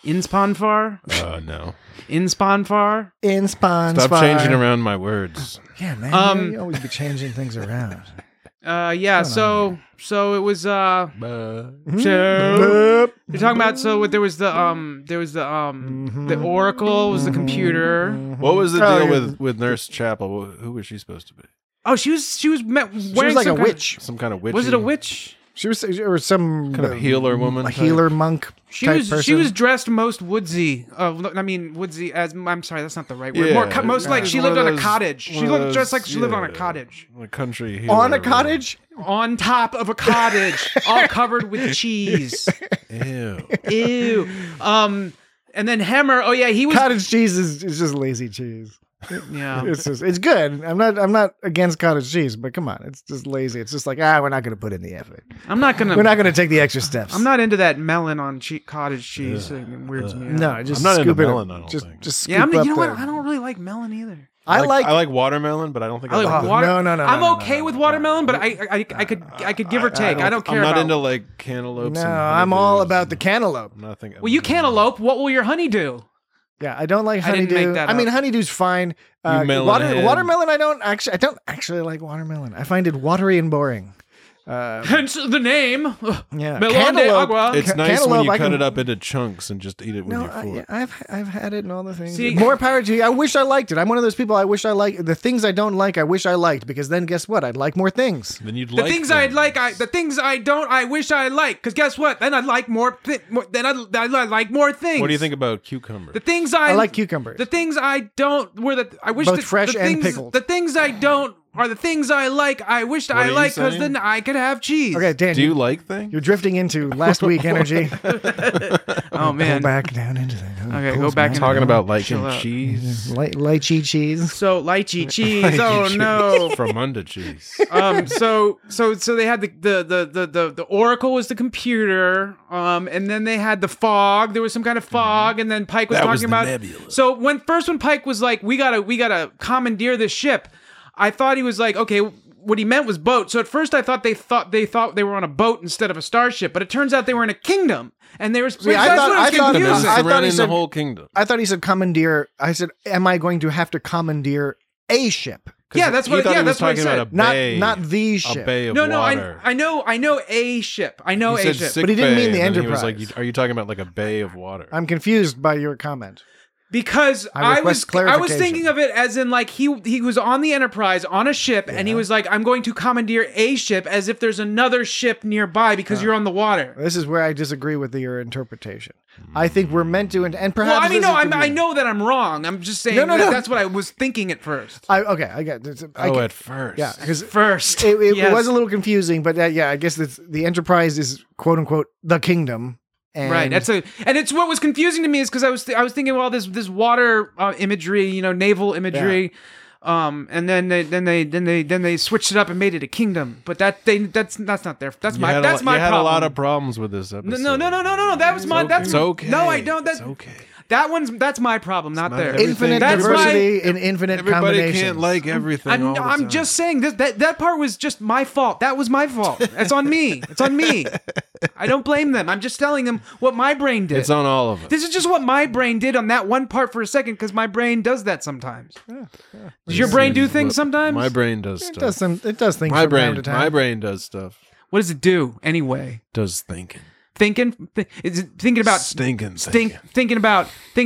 No. Insponfar? Insponfar. Stop changing around my words. Yeah, man. You always be changing things around. Yeah, so it was you're talking about there was the Oracle was the computer. What was the deal with Nurse Chapel? Who was she supposed to be? Oh, she was wearing like a witch. Some kind of witch. Was it a witch? She was some kind of healer woman. A healer monk. She was dressed most woodsy. Woodsy as I'm sorry, that's not the right word. Yeah, most like she lived on a cottage. She looked just like she lived on a cottage. A country healer. On a cottage? On top of a cottage, all covered with cheese. Ew. And then Hemmer, he was cottage cheese is just lazy cheese. Yeah. It's good. I'm not against cottage cheese, but come on, it's just lazy. It's just like we're not going to put in the effort. We're not going to take the extra steps. I'm not into that melon on cottage cheese. It weirds me out. No, just I'm not scoop into it. melon. I don't think. Just scoop yeah, up you know what? I don't really like melon either. I like watermelon, but I don't think I like water. No. I'm okay with watermelon, but I could give or take. I don't care. I'm not about... into like cantaloupes. No, and I'm all about the cantaloupe. Nothing. Well, you cantaloupe. What will your honey do? Yeah, I don't like I didn't honeydew. make that I mean, up. honeydew's fine. melonhead. Watermelon, I don't actually like watermelon. I find it watery and boring. Hence the name. Yeah, Melon de agua. It's nice when you I cut can- it up into chunks and just eat it with your fork. I've had it and all the things. See- More power to you. I wish I liked it. I'm one of those people. I wish I liked the things I don't like. I wish I liked because then guess what? I'd like more things. Then you'd The like things I'd like, the things I don't, I wish I liked. Because guess what? Then I'd like more. Then I'd like more things. What do you think about cucumber? The things I like cucumbers. The things I don't were the I wish Both the, fresh the and things, pickled. The things I don't are the things I like. I wished I are you liked because saying? then I could have cheese. Okay, Dan. Do you like things? You're drifting into last week energy. Oh man. Go back down into that. Okay, go back into Talking about liking Chill out. cheese lychee cheese. So lychee cheese. Oh no. from under cheese. So they had the Oracle was the computer, and then they had the fog. There was some kind of fog, and then Pike was That talking was the about. nebula. So when Pike was like, we gotta commandeer this ship, I thought he was like, okay. What he meant was boat. So at first I thought they thought they were on a boat instead of a starship, but it turns out they were in a kingdom, and they were. I thought Surrounding he said the whole kingdom. I thought he said commandeer. I said, am I going to have to commandeer a ship? Yeah, that's what. Yeah, that's what I said. Not the ship. A bay of No, water. I know a ship. I know He a said ship. sick But he didn't bay, mean the and then he was Enterprise. like, are you talking about like a bay of water? I'm confused by your comment. Because I I was request clarification. thinking of it as in like he was on the Enterprise on a ship and he was like, I'm going to commandeer a ship as if there's another ship nearby because you're on the water. This is where I disagree with your interpretation. I think we're meant to, and perhaps. Well, I mean, this no, is the I reason. know that I'm wrong. I'm just saying No. that's what I was thinking at first. I get it. at first. Yeah, because First, it Yes. was a little confusing, but I guess the Enterprise is quote unquote the kingdom. And Right. It's what was confusing to me is because I was thinking, well, this water imagery, naval imagery, and then they switched it up and made it a kingdom. But that's not there. That's my problem. You had a lot of problems with this episode. No. That was my. That's It's okay. No, I don't. It's okay. That's my problem, not theirs. infinite That's diversity and infinite Everybody combinations. can't like everything. all the I'm time. just saying that part was just my fault. That was my fault. It's on me. It's on me. I don't blame them. I'm just telling them what my brain did. It's on all of us. This is just what my brain did on that one part for a second because my brain does that sometimes. Does your brain do things sometimes? My brain does It stuff. does things My from brain. time to time. My brain does stuff. What does it do anyway? Does thinking. Is it thinking about Stinking. thinking about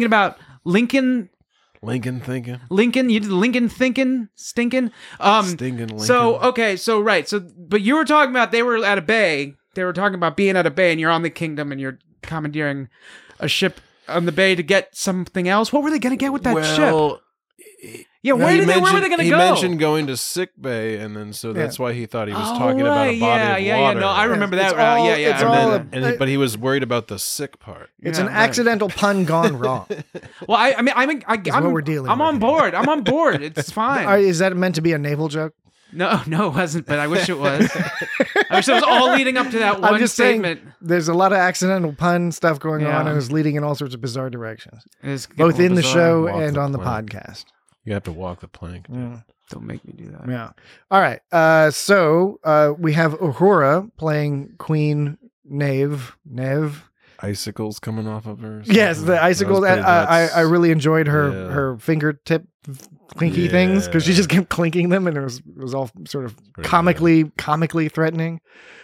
Lincoln? Lincoln thinking. You did Lincoln thinking, stinking. Stinking Lincoln. So okay, but you were talking about they were at a bay. They were talking about being at a bay, and you're on the kingdom, and you're commandeering a ship on the bay to get something else. What were they going to get with that ship? Yeah, where were they going to go? He mentioned going to sick bay, and then that's why he thought he was talking about a body of water. Yeah. No, I remember that. It's all- But he was worried about the sick part. It's an accidental pun gone wrong. Well, I'm what we're dealing I'm with on here. board. I'm on board. It's fine. Is that meant to be a naval joke? No, it wasn't. But I wish it was. I wish it was all leading up to that one I'm just statement. saying, there's a lot of accidental pun stuff going Yeah. on, and it's leading in all sorts of bizarre directions, It's both in the bizarre. show Walk and the on the plank. podcast. You have to walk the plank. dude. Don't make me do that. Yeah. All right. So we have Uhura playing Queen Neve. Icicles coming off of her. Yes, the icicles. That was pretty nuts. I really enjoyed her Yeah. her fingertip clinky things because she just kept clinking them, and it was all sort of Pretty comically threatening.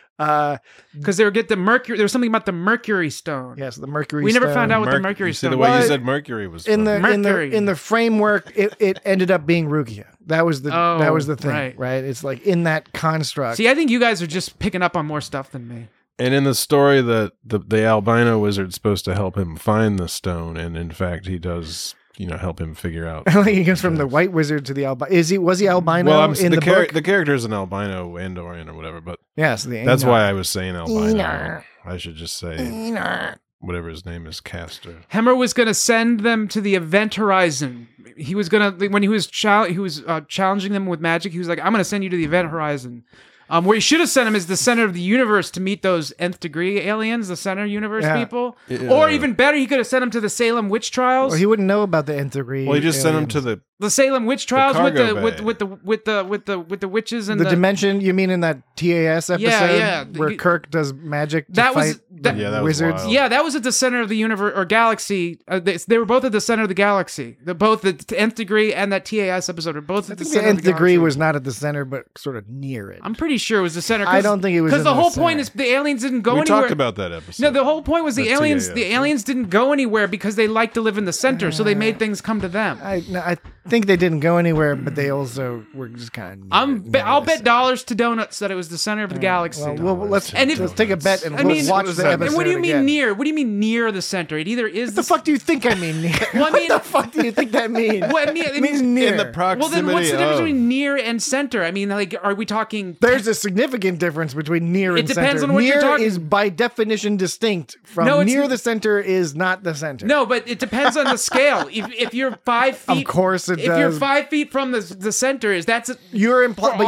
Because they were the Mercury. There was something about the Mercury stone. Yes, the Mercury. We never Stone. found out what the Mercury You see stone the way was. you said Mercury was in funny. the framework. It ended up being Rukia. That was the thing, right? It's like in that construct. See, I think you guys are just picking up on more stuff than me. And in the story that the albino wizard's supposed to help him find the stone, and in fact he does, help him figure out. I think he goes from the white wizard to the albino. Was he albino Well, in the book? the character is an albino Andorian or whatever, but Yes, that's why I was saying albino. I should just say whatever his name is, Castor. Hemmer was going to send them to the Event Horizon. He was going to, when he was challenging them with magic, he was like, I'm going to send you to the Event Horizon. Where he should have sent him is the center of the universe to meet those nth degree aliens, the center universe people. Or even better, he could have sent him to the Salem witch trials. Well, he wouldn't know about the nth degree. Well, he just sent him to the Salem witch trials with the witches and the dimension. You mean in that TAS episode where Kirk does magic to fight wizards? Yeah, that was at the center of the universe or galaxy. They were both at the center of the galaxy. Both the nth degree and that TAS episode are both at the center. The nth degree was not at the center, but sort of near it. I'm pretty sure it was the center. I don't think it was because the whole point is the aliens didn't go anywhere. We talked about that episode. No, the whole point was the aliens. TAS. The aliens didn't go anywhere because they like to live in the center, so they made things come to them. I think they didn't go anywhere, but they also were just kind of. I'll bet dollars to donuts that it was the center of the galaxy. Well, let's take a bet and watch the episode. And what do you mean again. near? What do you mean near the center? It either is. What the fuck do you think I mean near? Well, what the fuck do you think that means? Well, it means near. In the proximity. Well, then what's the difference between near and center? I mean, like, are we talking? There's a significant difference between near and center. It depends on what near you're talking. Is by definition distinct from near the center is not the center. No, but it depends on the scale. If you're 5 feet, of course it does. If you're 5 feet from the center, that's your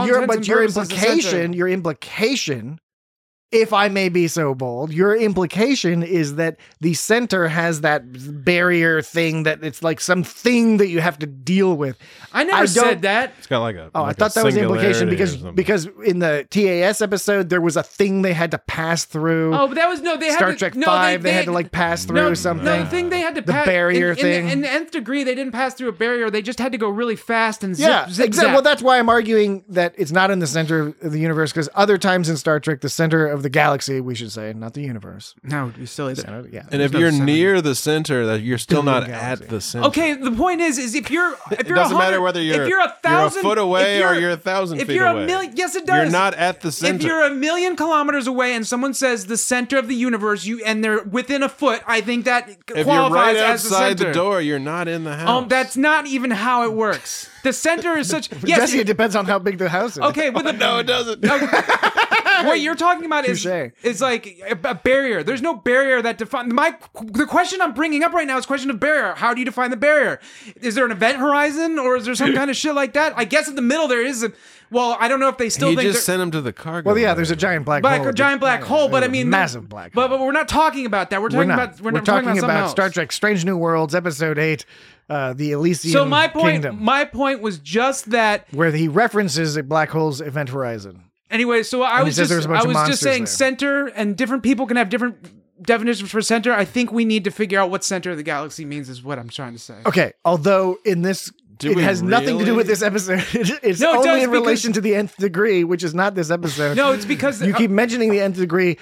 implication. If I may be so bold, your implication is that the center has that barrier thing that it's like something that you have to deal with. I never said that. It's got like a. I thought that was the implication because in the TAS episode there was a thing they had to pass through. Oh, but that was they had Star Trek 5. They had to like pass through something. No, the thing they had to pass the barrier thing. In the nth degree, they didn't pass through a barrier. They just had to go really fast and zip. Exactly. Well, that's why I'm arguing that it's not in the center of the universe because other times in Star Trek, the center of the galaxy, we should say, not the universe. No, you still is. Yeah. And if you're near the center, that you're still not at the center. Okay, the point is if you're it doesn't matter whether you're a foot away or you're 1,000 feet away. If you're a million, yes, it does. You're not at the center. If you're 1,000,000 kilometers away and someone says the center of the universe, and they're within a foot, I think that qualifies if you're right as outside the center. the door, you're not in the house. That's not even how it works. The center is such. Yes, Jesse, it depends on how big the house is. Okay, but no, it doesn't. What you're talking about is like a barrier. There's no barrier that defines the question I'm bringing up right now is question of barrier. How do you define the barrier? Is there an event horizon or is there some kind of shit like that? I guess in the middle there is a. Well, I don't know if they still think he just sent him to the cargo. Well, yeah, there's a giant black hole. A giant black hole, but I mean massive black hole. But we're not talking about that. We're talking about Star Trek: Strange New Worlds, Episode 8, the Elysian Kingdom. My point was just that where he references a black hole's event horizon. Anyway, so I was just saying center, and different people can have different definitions for center. I think we need to figure out what center of the galaxy means is what I'm trying to say. Okay, although in this it has nothing to do with this episode. It's only in relation to the nth degree, which is not this episode. No, it's because you keep mentioning the nth degree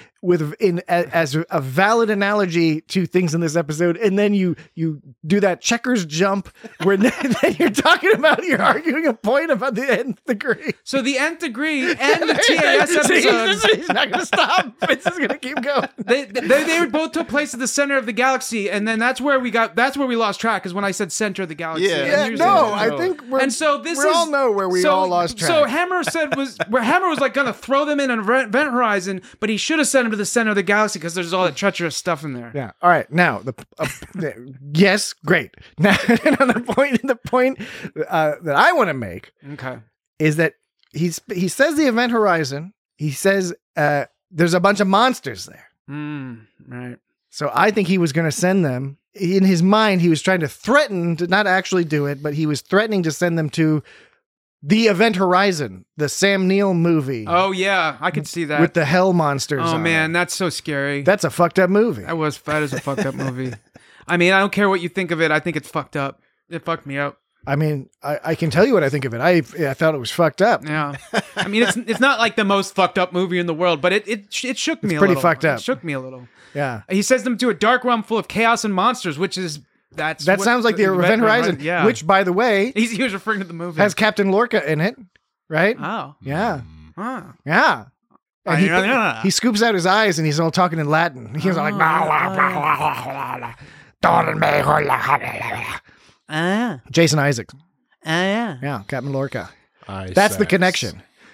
as a valid analogy to things in this episode, and then you do that checkers jump where then you're talking about you're arguing a point about the nth degree. So the nth degree and the TAS episode. He's not going to stop. It's just going to keep going. They both took place at the center of the galaxy, and then that's where we lost track. Is when I said center of the galaxy. I think we all know where we all lost track. So Hammer was like going to throw them in an event horizon, but he should have sent them to the center of the galaxy because there's all that treacherous stuff in there. Yeah. All right. Now yes, great. Now the point that I want to make, is that he says the event horizon. He says there's a bunch of monsters there. Right. So I think he was going to send them. In his mind, he was trying to threaten to not actually do it, but he was threatening to send them to the Event Horizon, the Sam Neill movie. Oh, yeah. I could see that. With the hell monsters. Oh, man. That's so scary. That's a fucked up movie. That is a fucked up movie. I mean, I don't care what you think of it. I think it's fucked up. It fucked me up. I mean, I can tell you what I think of it. I thought it was fucked up. Yeah. I mean, it's not like the most fucked up movie in the world, but it shook me a little. It's pretty fucked up. It shook me a little. Yeah. He sends them to a dark realm full of chaos and monsters, which is that sounds like the Event Horizon. Yeah. Which, by the way, he was referring to the movie. Has Captain Lorca in it, right? Oh. Yeah. Huh. Yeah. And he scoops out his eyes and he's all talking in Latin. He's all like, Jason Isaacs. Yeah. Yeah, Captain Lorca. That's the connection.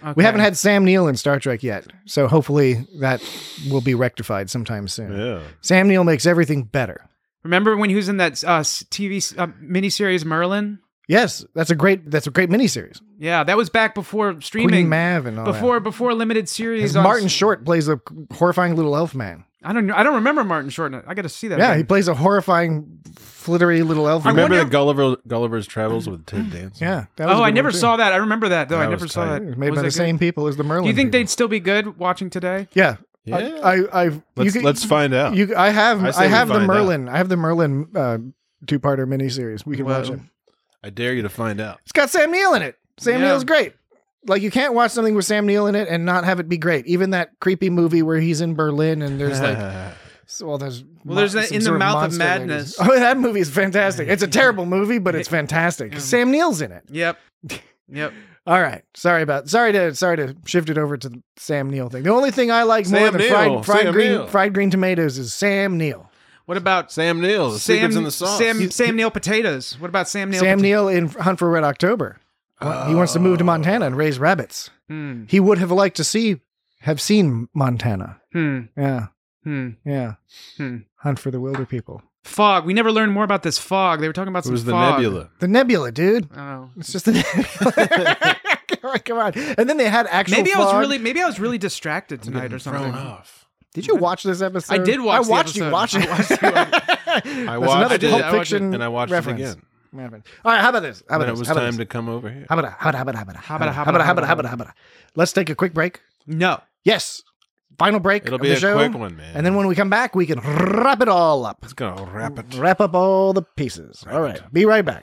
Okay. We haven't had Sam Neill in Star Trek yet, so hopefully that will be rectified sometime soon. Yeah. Sam Neill makes everything better. Remember when he was in that TV miniseries Merlin? Yes, that's a great miniseries. Yeah, that was back before streaming. Queen Mav and all before limited series. Martin Short plays a horrifying little elf man. I don't remember Martin Short. I got to see that. Yeah, again. he plays a horrifying, flittery little elf. Remember the Gulliver's Travels with Ted Danson? Yeah. That was I never saw that. I remember that though. I never saw that. It was made by the same people as the Merlin. Do you think people. they'd still be good watching today? Yeah. Yeah. Let's find out. I have the Merlin. Out. I have the Merlin 2-parter miniseries. We can watch it. I dare you to find out. It's got Sam Neill in it. Sam Neill's great. Like, you can't watch something with Sam Neill in it and not have it be great. Even that creepy movie where he's in Berlin and there's like, there's that In the Mouth of Madness. Oh, that movie is fantastic. It's a terrible movie, but it's fantastic. Sam Neill's in it. Yep. All right. Sorry to shift it over to the Sam Neill thing. The only thing I like more than fried green tomatoes is Sam Neill. What about Sam Neill? The secret's in the sauce. Sam Neill potatoes. What about Sam Neill? Sam Neill in Hunt for Red October. He wants to move to Montana and raise rabbits. He would have liked to have seen Montana. Yeah. Yeah. Hunt for the Wilder People. Fog. We never learned more about this fog. They were talking about some fog. It was the nebula. The nebula, dude. Oh. It's just the nebula. Come on. And then they had actual fog. Maybe I was really distracted tonight or something. Off. Did you watch this episode? I did watch. I watched you watch it. I watched it. Pulp Fiction and I watched reference. it again. All right, how about this? It was time to come over here. How about Let's take a quick break. No. Yes. Final break. It'll of be the a show. quick one, man. And then when we come back, we can wrap it all up. It's gonna wrap it. Wrap up all the pieces. All right. Be right back.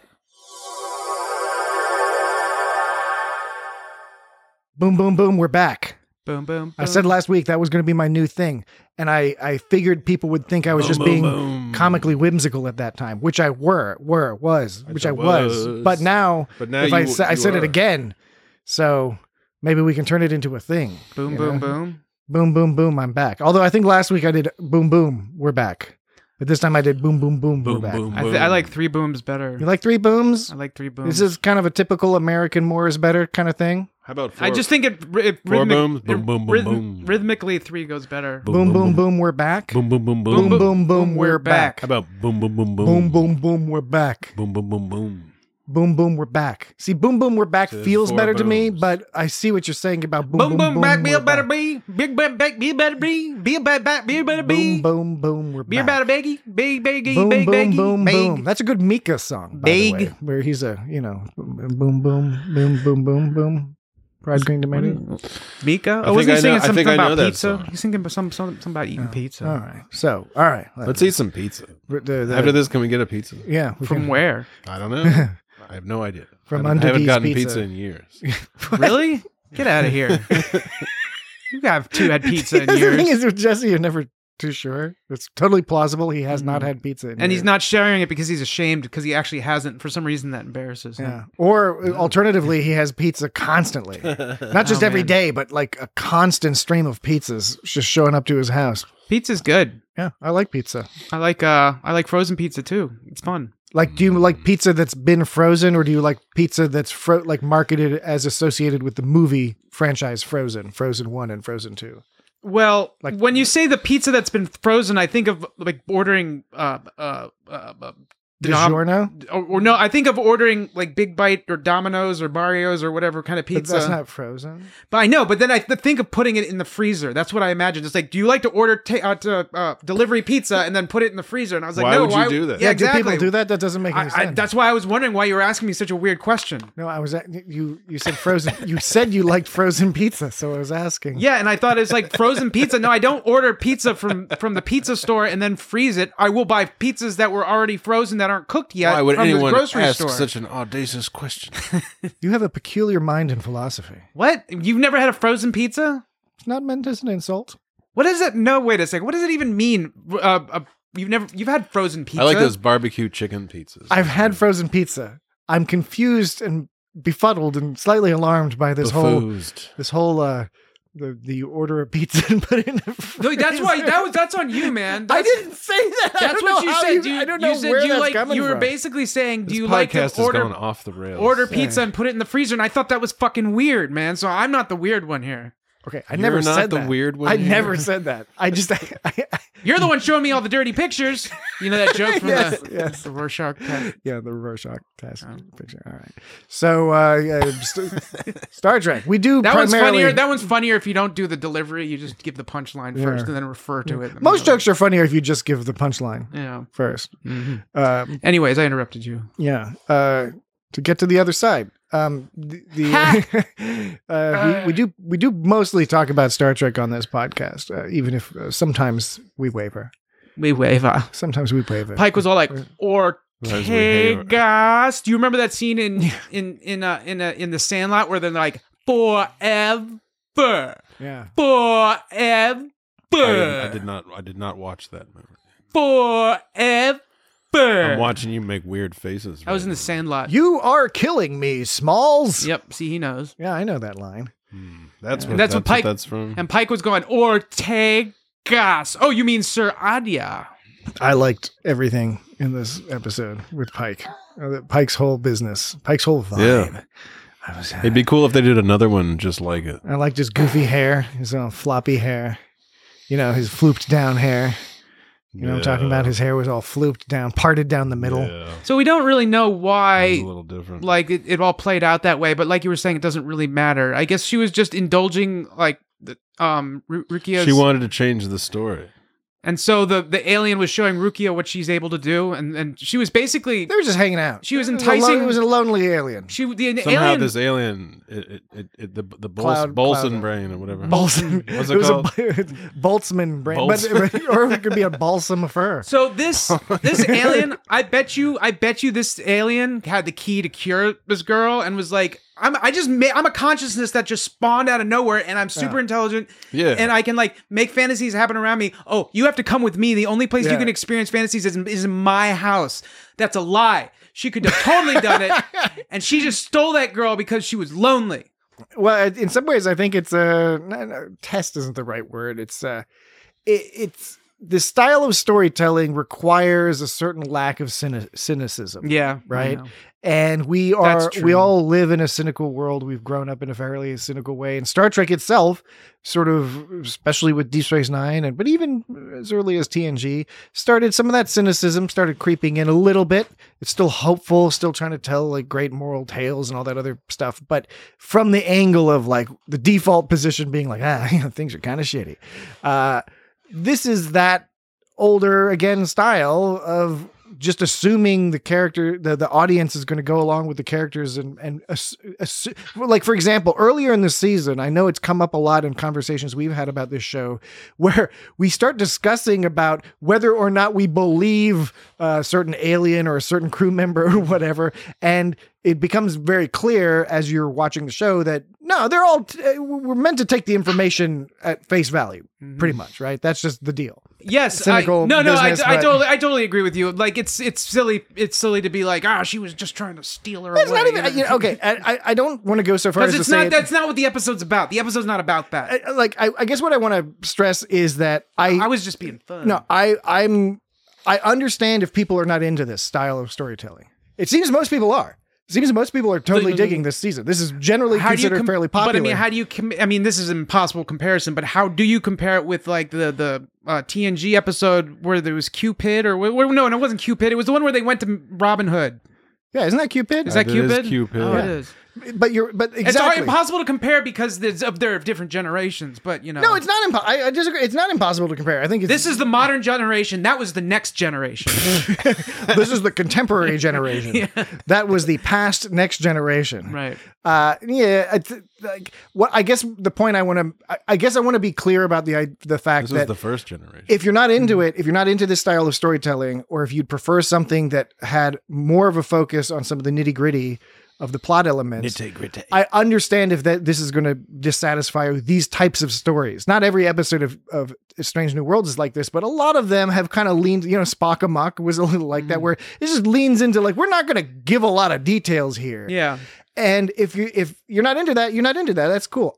Boom, boom, boom. We're back. Boom, boom, boom. I said last week that was going to be my new thing. And I figured people would think I was just being comically whimsical at that time, which I was. But now if I said it again. So maybe we can turn it into a thing. Boom, boom, boom. Boom, boom, boom. I'm back. Although I think last week I did boom, boom. We're back. But this time I did boom, boom, boom. We're back. I like 3 booms better. You like 3 booms? I like 3 booms. This is kind of a typical American more is better kind of thing. How about 4? I just think it 4 booms. Boom, boom, boom, boom. Rhythmically, 3 goes better. Boom, boom, boom. We're back. Boom, boom, boom, boom. Boom, boom, boom. We're back. How about boom, boom, boom, boom. Boom, boom, boom. We're back. Boom, boom, boom, boom. Boom, boom, we're back. See, boom, boom, we're back feels better to me, but I see what you're saying about boom, boom, boom, back, be a better be. Big back, be a better be. Be a back, be a better be. Boom, boom, boom, we're back. Be a better baggy, big, boom, boom, boom, boom. That's a good Mika song, by the way, where he's a, boom, boom, boom, boom, boom, boom. Fried green tomato. Mika? Oh, wasn't he singing something about pizza? He's singing something about eating pizza. All right. Let's eat some pizza. After this, can we get a pizza? Yeah. From where? I don't know. I have no idea. From I haven't gotten pizza in years. Really? Get out of here. You have had pizza in years. The thing is with Jesse, you're never too sure. It's totally plausible he has not had pizza in years. He's not sharing it because he's ashamed because he actually hasn't. For some reason that embarrasses him. Yeah. Or alternatively, he has pizza constantly. Not just every day, but like a constant stream of pizzas just showing up to his house. Pizza's good. Yeah, I like pizza. I like frozen pizza too. It's fun. Like, do you like pizza that's been frozen, or do you like pizza that's marketed as associated with the movie franchise Frozen 1 and Frozen 2? Well, when you say the pizza that's been frozen, I think of like ordering DiGiorno? Or no, I think of ordering like Big Bite or Domino's or Mario's or whatever kind of pizza. But that's not frozen. But I know, but then I think of putting it in the freezer. That's what I imagine. It's like, do you like to order delivery pizza and then put it in the freezer? And I was like, why would you do that? Yeah, exactly. Do people do that? That doesn't make any sense. That's why I was wondering why you were asking me such a weird question. No, I was you said frozen. You said you liked frozen pizza, so I was asking. Yeah, and I thought it's like frozen pizza. No, I don't order pizza from the pizza store and then freeze it. I will buy pizzas that were already frozen that aren't cooked yet. Why would from anyone the grocery ask store. such an audacious question? You have a peculiar mind in philosophy. What? You've never had a frozen pizza? It's not meant as an insult. What is it? No, wait a second. What does it even mean? You've had frozen pizza? I like those barbecue chicken pizzas. I've had frozen pizza. I'm confused and befuddled and slightly alarmed by this whole You order a pizza and put it in the freezer. That's why that's on you, man. I didn't say that. That's what you said. I don't know where that's coming You were from. basically saying, do This you like to podcast is going off the rails. order pizza and put it in the freezer? And I thought that was fucking weird, man. So I'm not the weird one here. Okay, I You're never not said the that. weird one I here. never said that. I just You're the one showing me all the dirty pictures. You know that joke from Yes. the Rorschach test? yeah, the Rorschach test picture. All right. So Star Trek. We do That one's primarily. funnier. That one's funnier if you don't do the delivery. You just give the punchline first and then refer to it. in the Most middle. jokes are funnier if you just give the punchline Yeah. first. Anyways, I interrupted you. Yeah. To get to the other side. We do mostly talk about Star Trek on this podcast, even if sometimes we waver. We waver. Sometimes we waver. Pike was all like, Sometimes we waver. Ortegas. Do you remember that scene in the Sandlot where they're like, forever, Yeah. forever, I did not watch that movie. forever. I'm watching you make weird faces. I was in the Sandlot. You are killing me, Smalls. Yep. See, he knows. Yeah, I know that line. That's what That's what Pike. that's from. And Pike was going, Ortegas. Oh, you mean Sir Adia? I liked everything in this episode with Pike. Pike's whole business, Pike's whole vibe. Yeah. I was. It'd be cool if they did another one just like it. I liked his goofy hair, his floppy hair. You know, his flooped down hair. You know what I'm talking about? His hair was all flooped down, parted down the middle. Yeah. So we don't really know It why, was a little different. like, it all played out that way. But like you were saying, it doesn't really matter. I guess she was just indulging, like, Rukia's... She wanted to change the story. And so the alien was showing Rukia what she's able to do, and she was basically... They were just hanging out. She was It enticing... It was a lonely alien. The Somehow alien... this alien, the Cloud- Bolson brain or whatever. Balsam. What's it it was called? a Boltzmann brain, Boltzmann. or it could be a balsam of fur. So this alien, I bet you this alien had the key to cure this girl and was like, I'm a consciousness that just spawned out of nowhere, and I'm super intelligent. Yeah. And I can like make fantasies happen around me. Oh, you have to come with me. The only place you Yeah. can experience fantasies is in my house. That's a lie. She could have totally done it, and she just stole that girl because she was lonely. Well, in some ways, I think it's test isn't the right word. It's the style of storytelling requires a certain lack of cynicism. Yeah. Right. I know. And we That's true. all live in a cynical world. We've grown up in a fairly cynical way. And Star Trek itself, sort of, especially with Deep Space Nine, but even as early as TNG, started some of that cynicism, started creeping in a little bit. It's still hopeful, still trying to tell like great moral tales and all that other stuff. But from the angle of like the default position being like, things are kind of shitty. This is that older, again, style of just assuming the character, the audience is going to go along with the characters like, for example, earlier in the season, I know it's come up a lot in conversations we've had about this show where we start discussing about whether or not we believe a certain alien or a certain crew member or whatever. And it becomes very clear as you're watching the show that no, they're all, we're meant to take the information at face value, pretty much, right? That's just the deal. Yes, Cynical I business, I totally agree with you. Like it's silly to be like, she was just trying to steal her away. It's not even, okay. I don't want to go so far as to say that's not what the episode's about. The episode's not about that. I guess what I want to stress is that I was just being fun. No, I understand if people are not into this style of storytelling. It seems most people are. It seems most people are totally digging this season. This is generally considered fairly popular. But I mean, how do you? This is an impossible comparison. But how do you compare it with like the TNG episode where there was Cupid or no, it wasn't Cupid. It was the one where they went to Robin Hood. Yeah, isn't that Cupid? Is that Cupid? It is Cupid. Oh, Yeah. it is. But exactly. It's impossible to compare because they're of different generations. But no, it's not. I disagree. It's not impossible to compare. I think this is the modern generation. That was the next generation. This is the contemporary generation. Yeah. That was the past next generation. Right. What I guess the point I want to be clear about the fact This that is the first generation. if you're not into it, if you're not into this style of storytelling, or if you'd prefer something that had more of a focus on some of the nitty gritty of the plot elements, I understand if this is going to dissatisfy these types of stories. Not every episode of Strange New Worlds is like this, but a lot of them have kind of leaned, Spock Amok was a little like that, where it just leans into like, we're not going to give a lot of details here. Yeah. And if you're not into that, you're not into that. That's cool.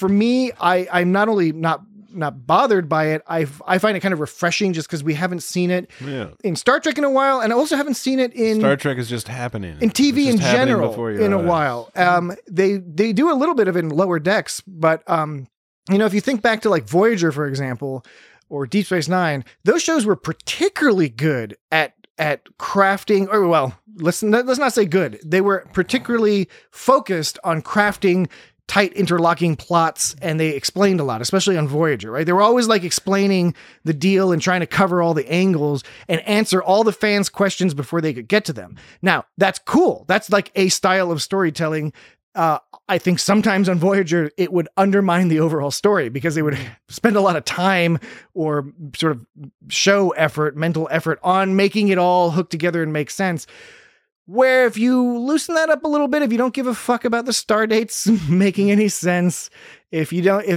I'm not only not bothered by it. I find it kind of refreshing just because we haven't seen it in Star Trek in a while, and I also haven't seen it in Star Trek is just happening in TV in general in a while. They do a little bit of it in Lower Decks, but if you think back to like Voyager, for example, or Deep Space Nine, those shows were particularly good at crafting, or let's not say good. They were particularly focused on crafting tight interlocking plots, and they explained a lot, especially on Voyager, right? They were always like explaining the deal and trying to cover all the angles and answer all the fans' questions before they could get to them. Now, that's cool. That's like a style of storytelling. I think sometimes on Voyager, it would undermine the overall story because they would spend a lot of time or sort of mental effort on making it all hook together and make sense. Where if you loosen that up a little bit, if you don't give a fuck about the star dates making any sense, if you don't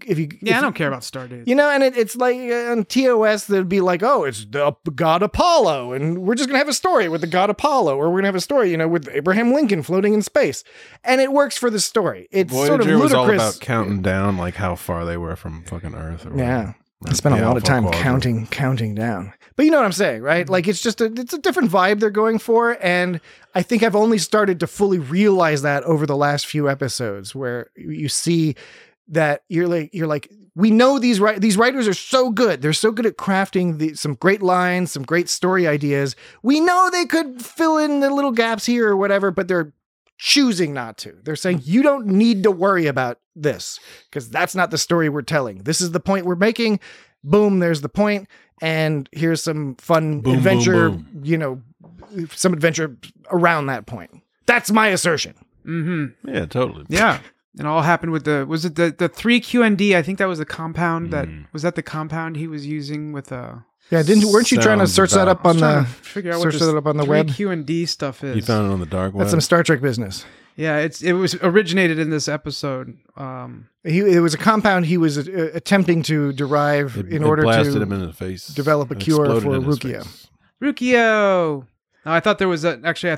I don't care about star dates. And it's like on TOS, they'd be like, oh, it's the god Apollo, and we're just gonna have a story with the god Apollo, or we're gonna have a story, with Abraham Lincoln floating in space, and it works for the story. It's Voyager sort of ludicrous. Was all about counting down like how far they were from fucking Earth. I spent a lot of time counting down. But you know what I'm saying, right? Like it's a different vibe they're going for, and I think I've only started to fully realize that over the last few episodes, where you see that you're like, we know these writers are so good. They're so good at crafting some great lines, some great story ideas. We know they could fill in the little gaps here or whatever, but they're choosing not to. They're saying, you don't need to worry about this because that's not the story we're telling. This is the point we're making. Boom, there's the point. And here's some fun adventure, some adventure around that point. That's my assertion. Mm-hmm. Yeah, totally. Yeah. It all happened with the 3QND? I think that was the compound was that the compound he was using with Yeah, weren't you trying to search that up on the web? 3QND stuff is. You found it on the dark web. That's some Star Trek business. Yeah, it was originated in this episode. It was a compound he was attempting to derive in order to him in the face, develop a cure for Rukio. Rukio. No, I thought there was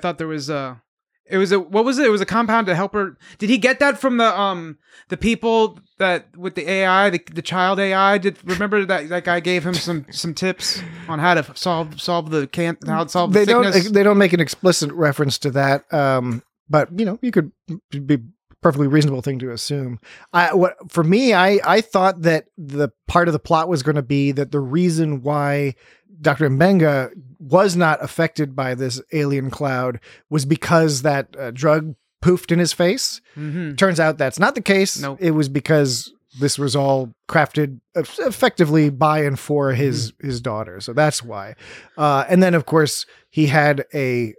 it was a compound to help her. Did he get that from the people that with the AI, the child AI? Remember that guy gave him some tips on how to solve the sickness? They don't make an explicit reference to that. But you could be perfectly reasonable thing to assume. For me, I thought that the part of the plot was going to be that the reason why Dr. Mbenga was not affected by this alien cloud was because that drug poofed in his face. Mm-hmm. Turns out that's not the case. Nope. It was because this was all crafted effectively by and for his daughter. So that's why. And then, of course, he had a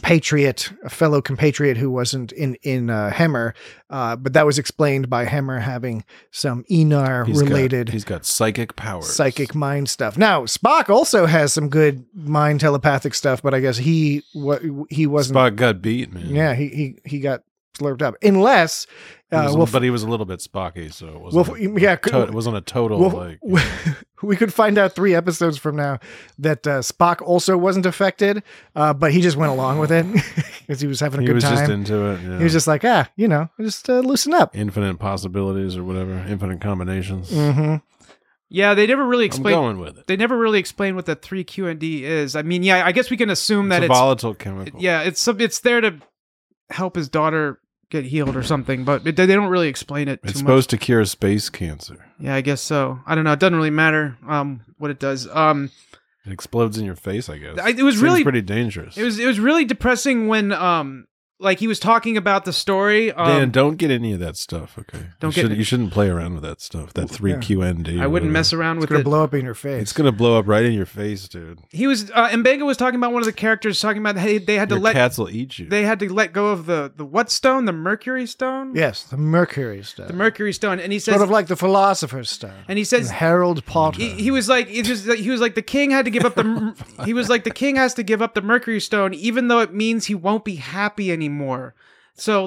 fellow compatriot who wasn't in Hemmer, but that was explained by Hemmer having some Enar-related... He's got psychic powers. Psychic mind stuff. Now, Spock also has some good mind telepathic stuff, but I guess he wasn't... Spock got beat, man. Yeah, he got slurped up. Unless... but he was a little bit Spocky, so it wasn't a total we could find out 3 episodes from now that Spock also wasn't affected, but he just went along with it because he was having a good time. He was just into it. Yeah. He was just like, just loosen up. Infinite possibilities or whatever, infinite combinations. Mm-hmm. Yeah, they never really explained. I'm going with it. They never really explained what the 3QND is. I mean, I guess we can assume that it's a volatile chemical. Yeah, it's there to help his daughter get healed or something, but they don't really explain it too much. It's supposed to cure space cancer. Yeah, I guess so. I don't know. It doesn't really matter what it does. It explodes in your face, I guess. It was really pretty dangerous. It was really depressing when he was talking about the story. Dan, don't get any of that stuff, okay? You shouldn't play around with that stuff. That 3QND. I wouldn't mess around with it. It's gonna blow up in your face. It's gonna blow up right in your face, dude. He was Mbenga was talking about one of the characters talking about they had to let cats will eat you. They had to let go of the what stone? The Mercury stone? Yes, the Mercury stone. The Mercury stone, and he says sort of like the Philosopher's Stone. And he says Harold Potter. He was like the king had to give up the he was like the king has to give up the Mercury stone even though it means he won't be happy anymore. So,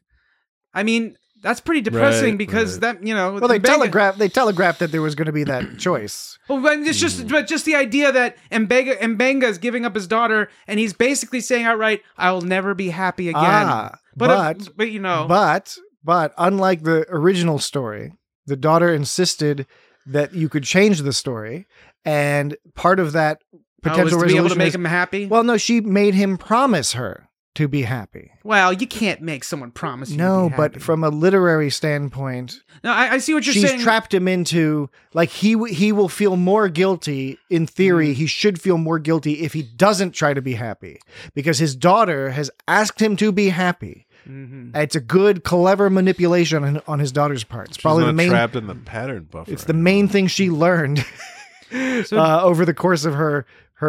I mean, that's pretty depressing because that, Well, they telegraphed that there was going to be that choice. Well, it's just the idea that Mbenga is giving up his daughter, and he's basically saying outright, "I will never be happy again." But unlike the original story, the daughter insisted that you could change the story, and part of that potential to resolution be able to make him happy. Well, no, she made him promise her to be happy. Well, you can't make someone promise you no, to be happy. But from a literary standpoint, no, I see what you're saying. She's trapped him into, like, he will feel more guilty. In theory, he should feel more guilty if he doesn't try to be happy, because his daughter has asked him to be happy. Mm-hmm. It's a good, clever manipulation on his daughter's part. It's probably the main trapped in the pattern buffer. It's the main thing she learned over the course of her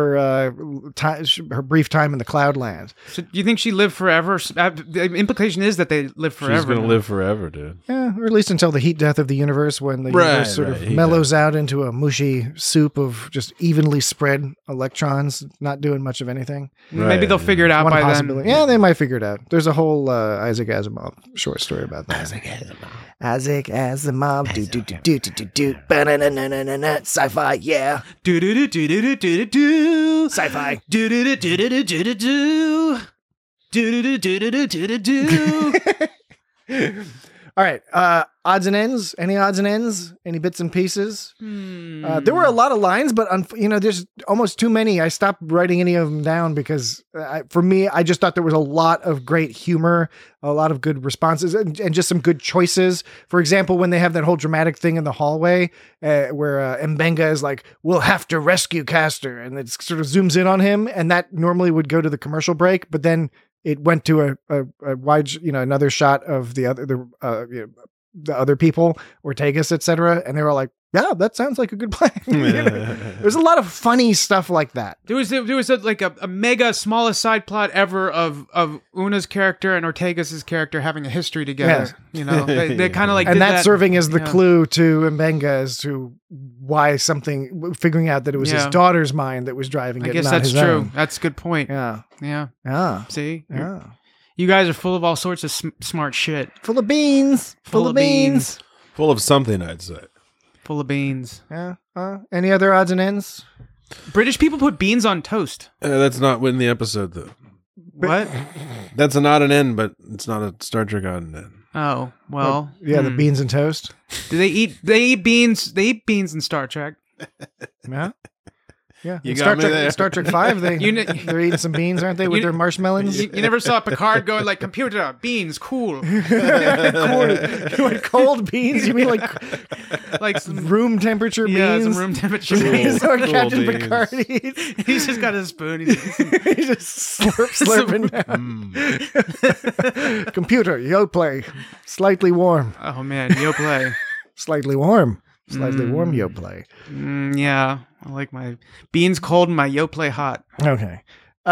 brief time in the Cloudlands. So do you think she lived forever? The implication is that they live forever. She's going to live forever, dude. Yeah, or at least until the heat death of the universe, when the universe sort of mellows out into a mushy soup of just evenly spread electrons, not doing much of anything. Right. Maybe they'll figure it out by then. Yeah, they might figure it out. There's a whole Isaac Asimov short story about that. Isaac Asimov. Sci-fi, yeah. Sci-fi. All right. Odds and ends. Any odds and ends? Any bits and pieces? There were a lot of lines, but there's almost too many. I stopped writing any of them down because for me, I just thought there was a lot of great humor, a lot of good responses, and just some good choices. For example, when they have that whole dramatic thing in the hallway where Mbenga is like, "We'll have to rescue Castor," and it sort of zooms in on him, and that normally would go to the commercial break, but then it went to a wide, another shot of the other people, Ortegas, etc., and they were like, "Yeah, that sounds like a good plan." There's a lot of funny stuff like that. There was a mega smallest side plot ever of Una's character and Ortegas' character having a history together. Yeah. They kind of like, and did that serving as the clue to Mbenga as to why figuring out that it was his daughter's mind that was driving it. I guess not that's his true. own. That's a good point. Yeah. See. Yeah. You guys are full of all sorts of smart shit. Full of beans. Full of beans. Full of something, I'd say. Full of beans. Yeah. Any other odds and ends? British people put beans on toast. That's not in the episode, though. What? That's not an end, but it's not a Star Trek odd and end. Oh, well. Yeah, the beans and toast. Do they eat beans? They eat beans in Star Trek. Yeah. Yeah, you got me there. Star Trek 5, they're eating some beans, aren't they, with their marshmallows? You never saw Picard going like, "Computer, beans, cool." Cool. You want cold beans? You mean like some room temperature beans? Yeah, some room temperature beans. That's what Captain Picard eats. He's just got his spoon. He's just slurping down. Computer, Yoplait, slightly warm. Oh man, Yoplait. Slightly warm. Slightly warm Yoplait. Yeah, I like my beans cold and my Yoplait hot. Okay.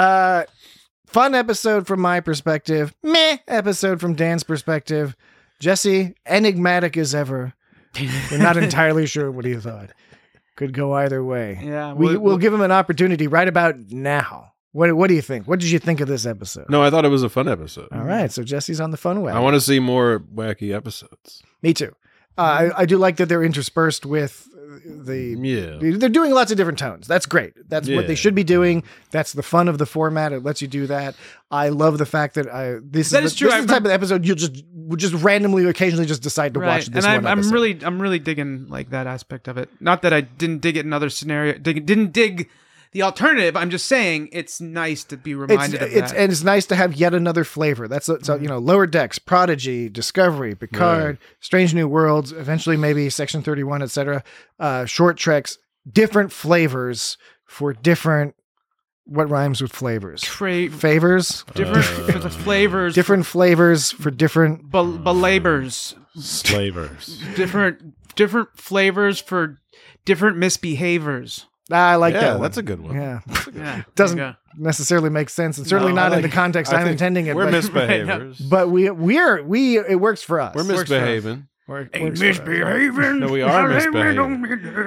Fun episode from my perspective. Meh episode from Dan's perspective. Jesse, enigmatic as ever. We're not entirely sure what he thought. Could go either way. Yeah, we'll give him an opportunity right about now. What do you think? What did you think of this episode? No, I thought it was a fun episode. All right, so Jesse's on the fun wagon. I want to see more wacky episodes. Me too. I do like that they're interspersed with they're doing lots of different tones. That's great. That's what they should be doing. That's the fun of the format. It lets you do that. I love the fact that this is the type of episode you'll just randomly occasionally just decide to watch this one episode. I'm really digging like that aspect of it. Not that I didn't dig it in other scenario. Didn't dig the alternative. I'm just saying it's nice to be reminded of that. And it's nice to have yet another flavor. That's Lower Decks, Prodigy, Discovery, Picard, Strange New Worlds, eventually maybe Section 31, etc. Short treks, different flavors for different. What rhymes with flavors? Favors? Different for the flavors. Different flavors for different belabors. Slavers. Different flavors for different misbehaviors. I like that one. That's a good one. Yeah. Doesn't necessarily make sense. And certainly not in the context I'm intending it. We're misbehavers. But we it works for us. We're misbehaving. Misbehaving. No, we are misbehaving.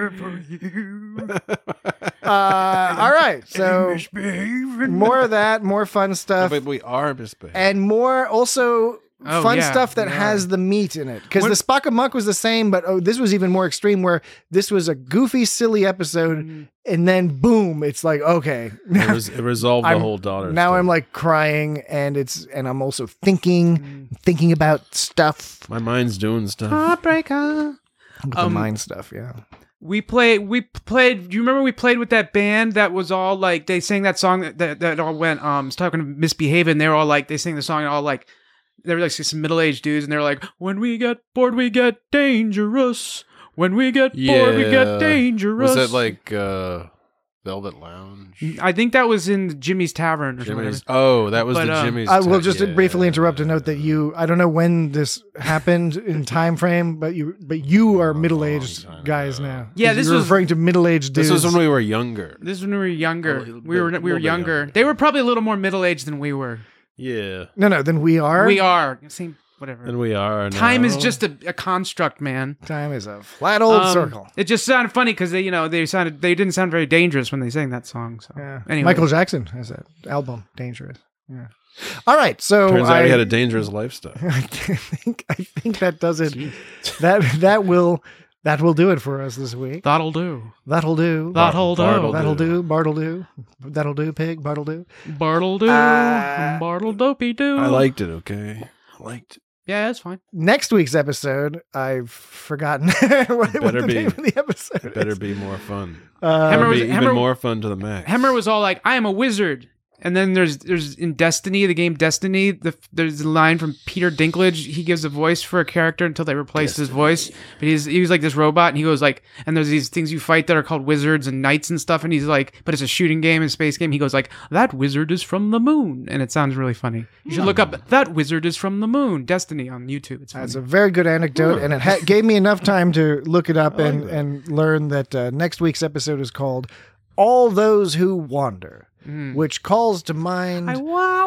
All right. So more of that, more fun stuff. But we are misbehaving. And more also fun stuff that has the meat in it. Because the Spock Amok was the same, but this was even more extreme, where this was a goofy, silly episode, and then boom, it's like, okay, it resolved the whole daughter. Now I'm like crying, and I'm also thinking about stuff. My mind's doing stuff. Heartbreaker. The mind stuff, yeah. We played. Do you remember we played with that band that was all like, they sang that song that all went, I was talking to Misbehaving. They were all like, they sang the song and all like, they were like some middle-aged dudes, and they're like, when we get bored, we get dangerous. When we get bored, we get dangerous. Was that like Velvet Lounge? I think that was in Jimmy's Tavern or something. Oh, that was the Jimmy's Tavern. I will just briefly interrupt to note that I don't know when this happened in time frame, but you are middle-aged guys now. Yeah, this was referring to middle-aged dudes. This was when we were younger. We were younger. They were probably a little more middle-aged than we were. Yeah. No, then we are. We are. Same, whatever. And we are. Time is just a construct, man. Time is a flat old circle. It just sounded funny because they didn't sound very dangerous when they sang that song. So anyway. Michael Jackson has that album, Dangerous. Yeah. All right, so turns out he had a dangerous lifestyle. I think that does it. That will do it for us this week. That'll do. That'll do. That'll do. That'll do. Bartle do. That'll do. Pig. Bartle do. Bartle do. Bartle dopey do. I liked it. Okay, I liked it. Yeah, that's fine. Next week's episode, I've forgotten what the name of the episode. It better be more fun. Hemmer more fun to the max. Hemmer was all like, "I am a wizard." And then there's in Destiny, the game Destiny, there's a line from Peter Dinklage. He gives a voice for a character until they replaced his voice. But he was like this robot, and he goes like, and there's these things you fight that are called wizards and knights and stuff. And he's like, but it's a shooting game, a space game. He goes like, that wizard is from the moon, and it sounds really funny. You should look up that wizard is from the moon, Destiny on YouTube. It's funny. That's a very good anecdote, and it gave me enough time to look it up and learn that next week's episode is called "All Those Who Wander." Which calls to mind I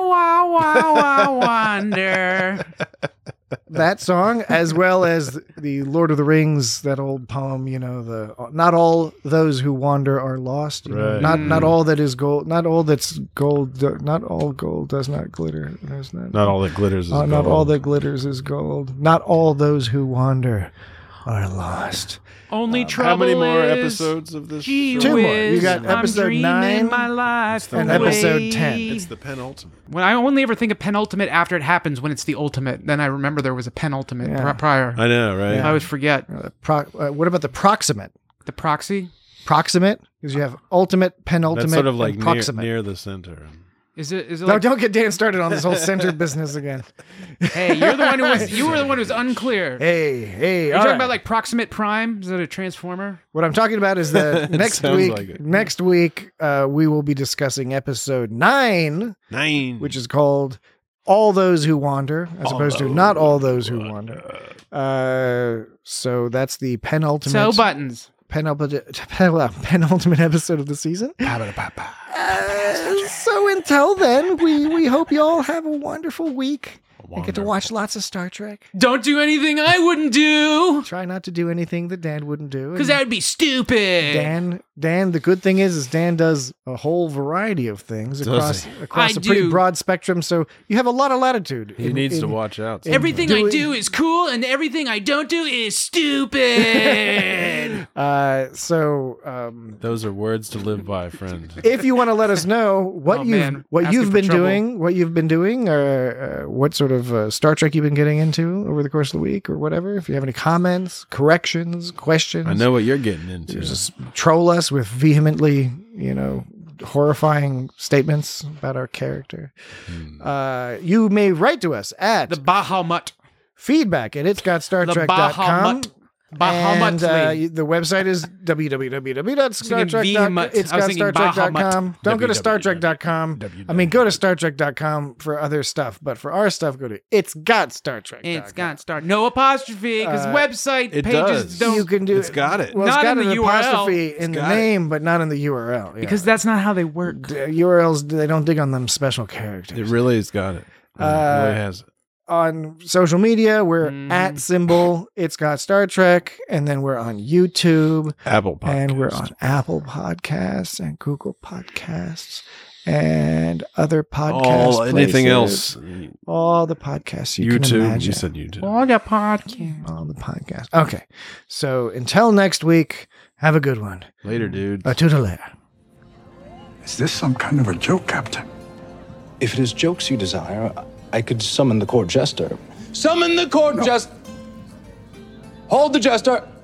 wonder that song, as well as the Lord of the Rings, that old poem, the not all those who wander are lost. Right. Not all that is gold, not all that's gold, not all gold does not glitter. Not all that glitters is gold. Not all that glitters is gold. Not all those who wander are lost. Only trouble. How many more is, episodes of this? Two more. You got episode 9 my life and episode 10. It's the penultimate. When I only ever think of penultimate after it happens, when it's the ultimate. Then I remember there was a penultimate prior. I know, right? I always forget. What about the proximate? The proxy? Proximate, because you have ultimate, penultimate, That's sort of like proximate. near the center. Is it no, like... don't get Dan started on this whole center business again. Hey, you were the one who was unclear. Hey. Are you talking about like Proximate Prime? Is that a transformer? What I'm talking about is that next week we will be discussing episode 9, which is called "All Those Who Wander," as opposed to "Not All Those Who Wander." So that's the penultimate. So buttons. Penultimate episode of the season. So until then, we hope you all have a wonderful week and get to watch lots of Star Trek. Don't do anything I wouldn't do. Try not to do anything that Dan wouldn't do. Because that would be stupid. Dan, the good thing is Dan does a whole variety of things across a pretty broad spectrum, so you have a lot of latitude. He needs to watch out. Everything I do is cool, and everything I don't do is stupid. Those are words to live by, friend. If you want to let us know what you've been doing, or what sort of Star Trek you've been getting into over the course of the week, or whatever. If you have any comments, corrections, questions, I know what you're getting into. Just troll us with vehemently, horrifying statements about our character. You may write to us at the Bahamut feedback at itsgotstartrek.com. And the website is www.startrek.com. Don't go to StarTrek.com. I mean, go to StarTrek.com for other stuff, but for our stuff, go to itsgotstartrek.com. It's got Star. No apostrophe, because website pages don't. You can do it's got it. Well, not it's got in an the apostrophe URL. in the name, but not in the URL. Yeah. Because that's not how they work. URLs, they don't dig on them special characters. It really has got it. It really has it. On social media, we're at symbol It's Got Star Trek, and then we're on YouTube, Apple Podcasts, and we're on Apple Podcasts and Google Podcasts and other podcasts. Anything else All the podcasts you can imagine. You said YouTube. All the podcasts. All the podcasts. Okay. So until next week, have a good one. Later, dude. Toodaloo. Is this some kind of a joke, Captain? If it is jokes you desire, I could summon the court jester. Summon the court jester! Hold the jester!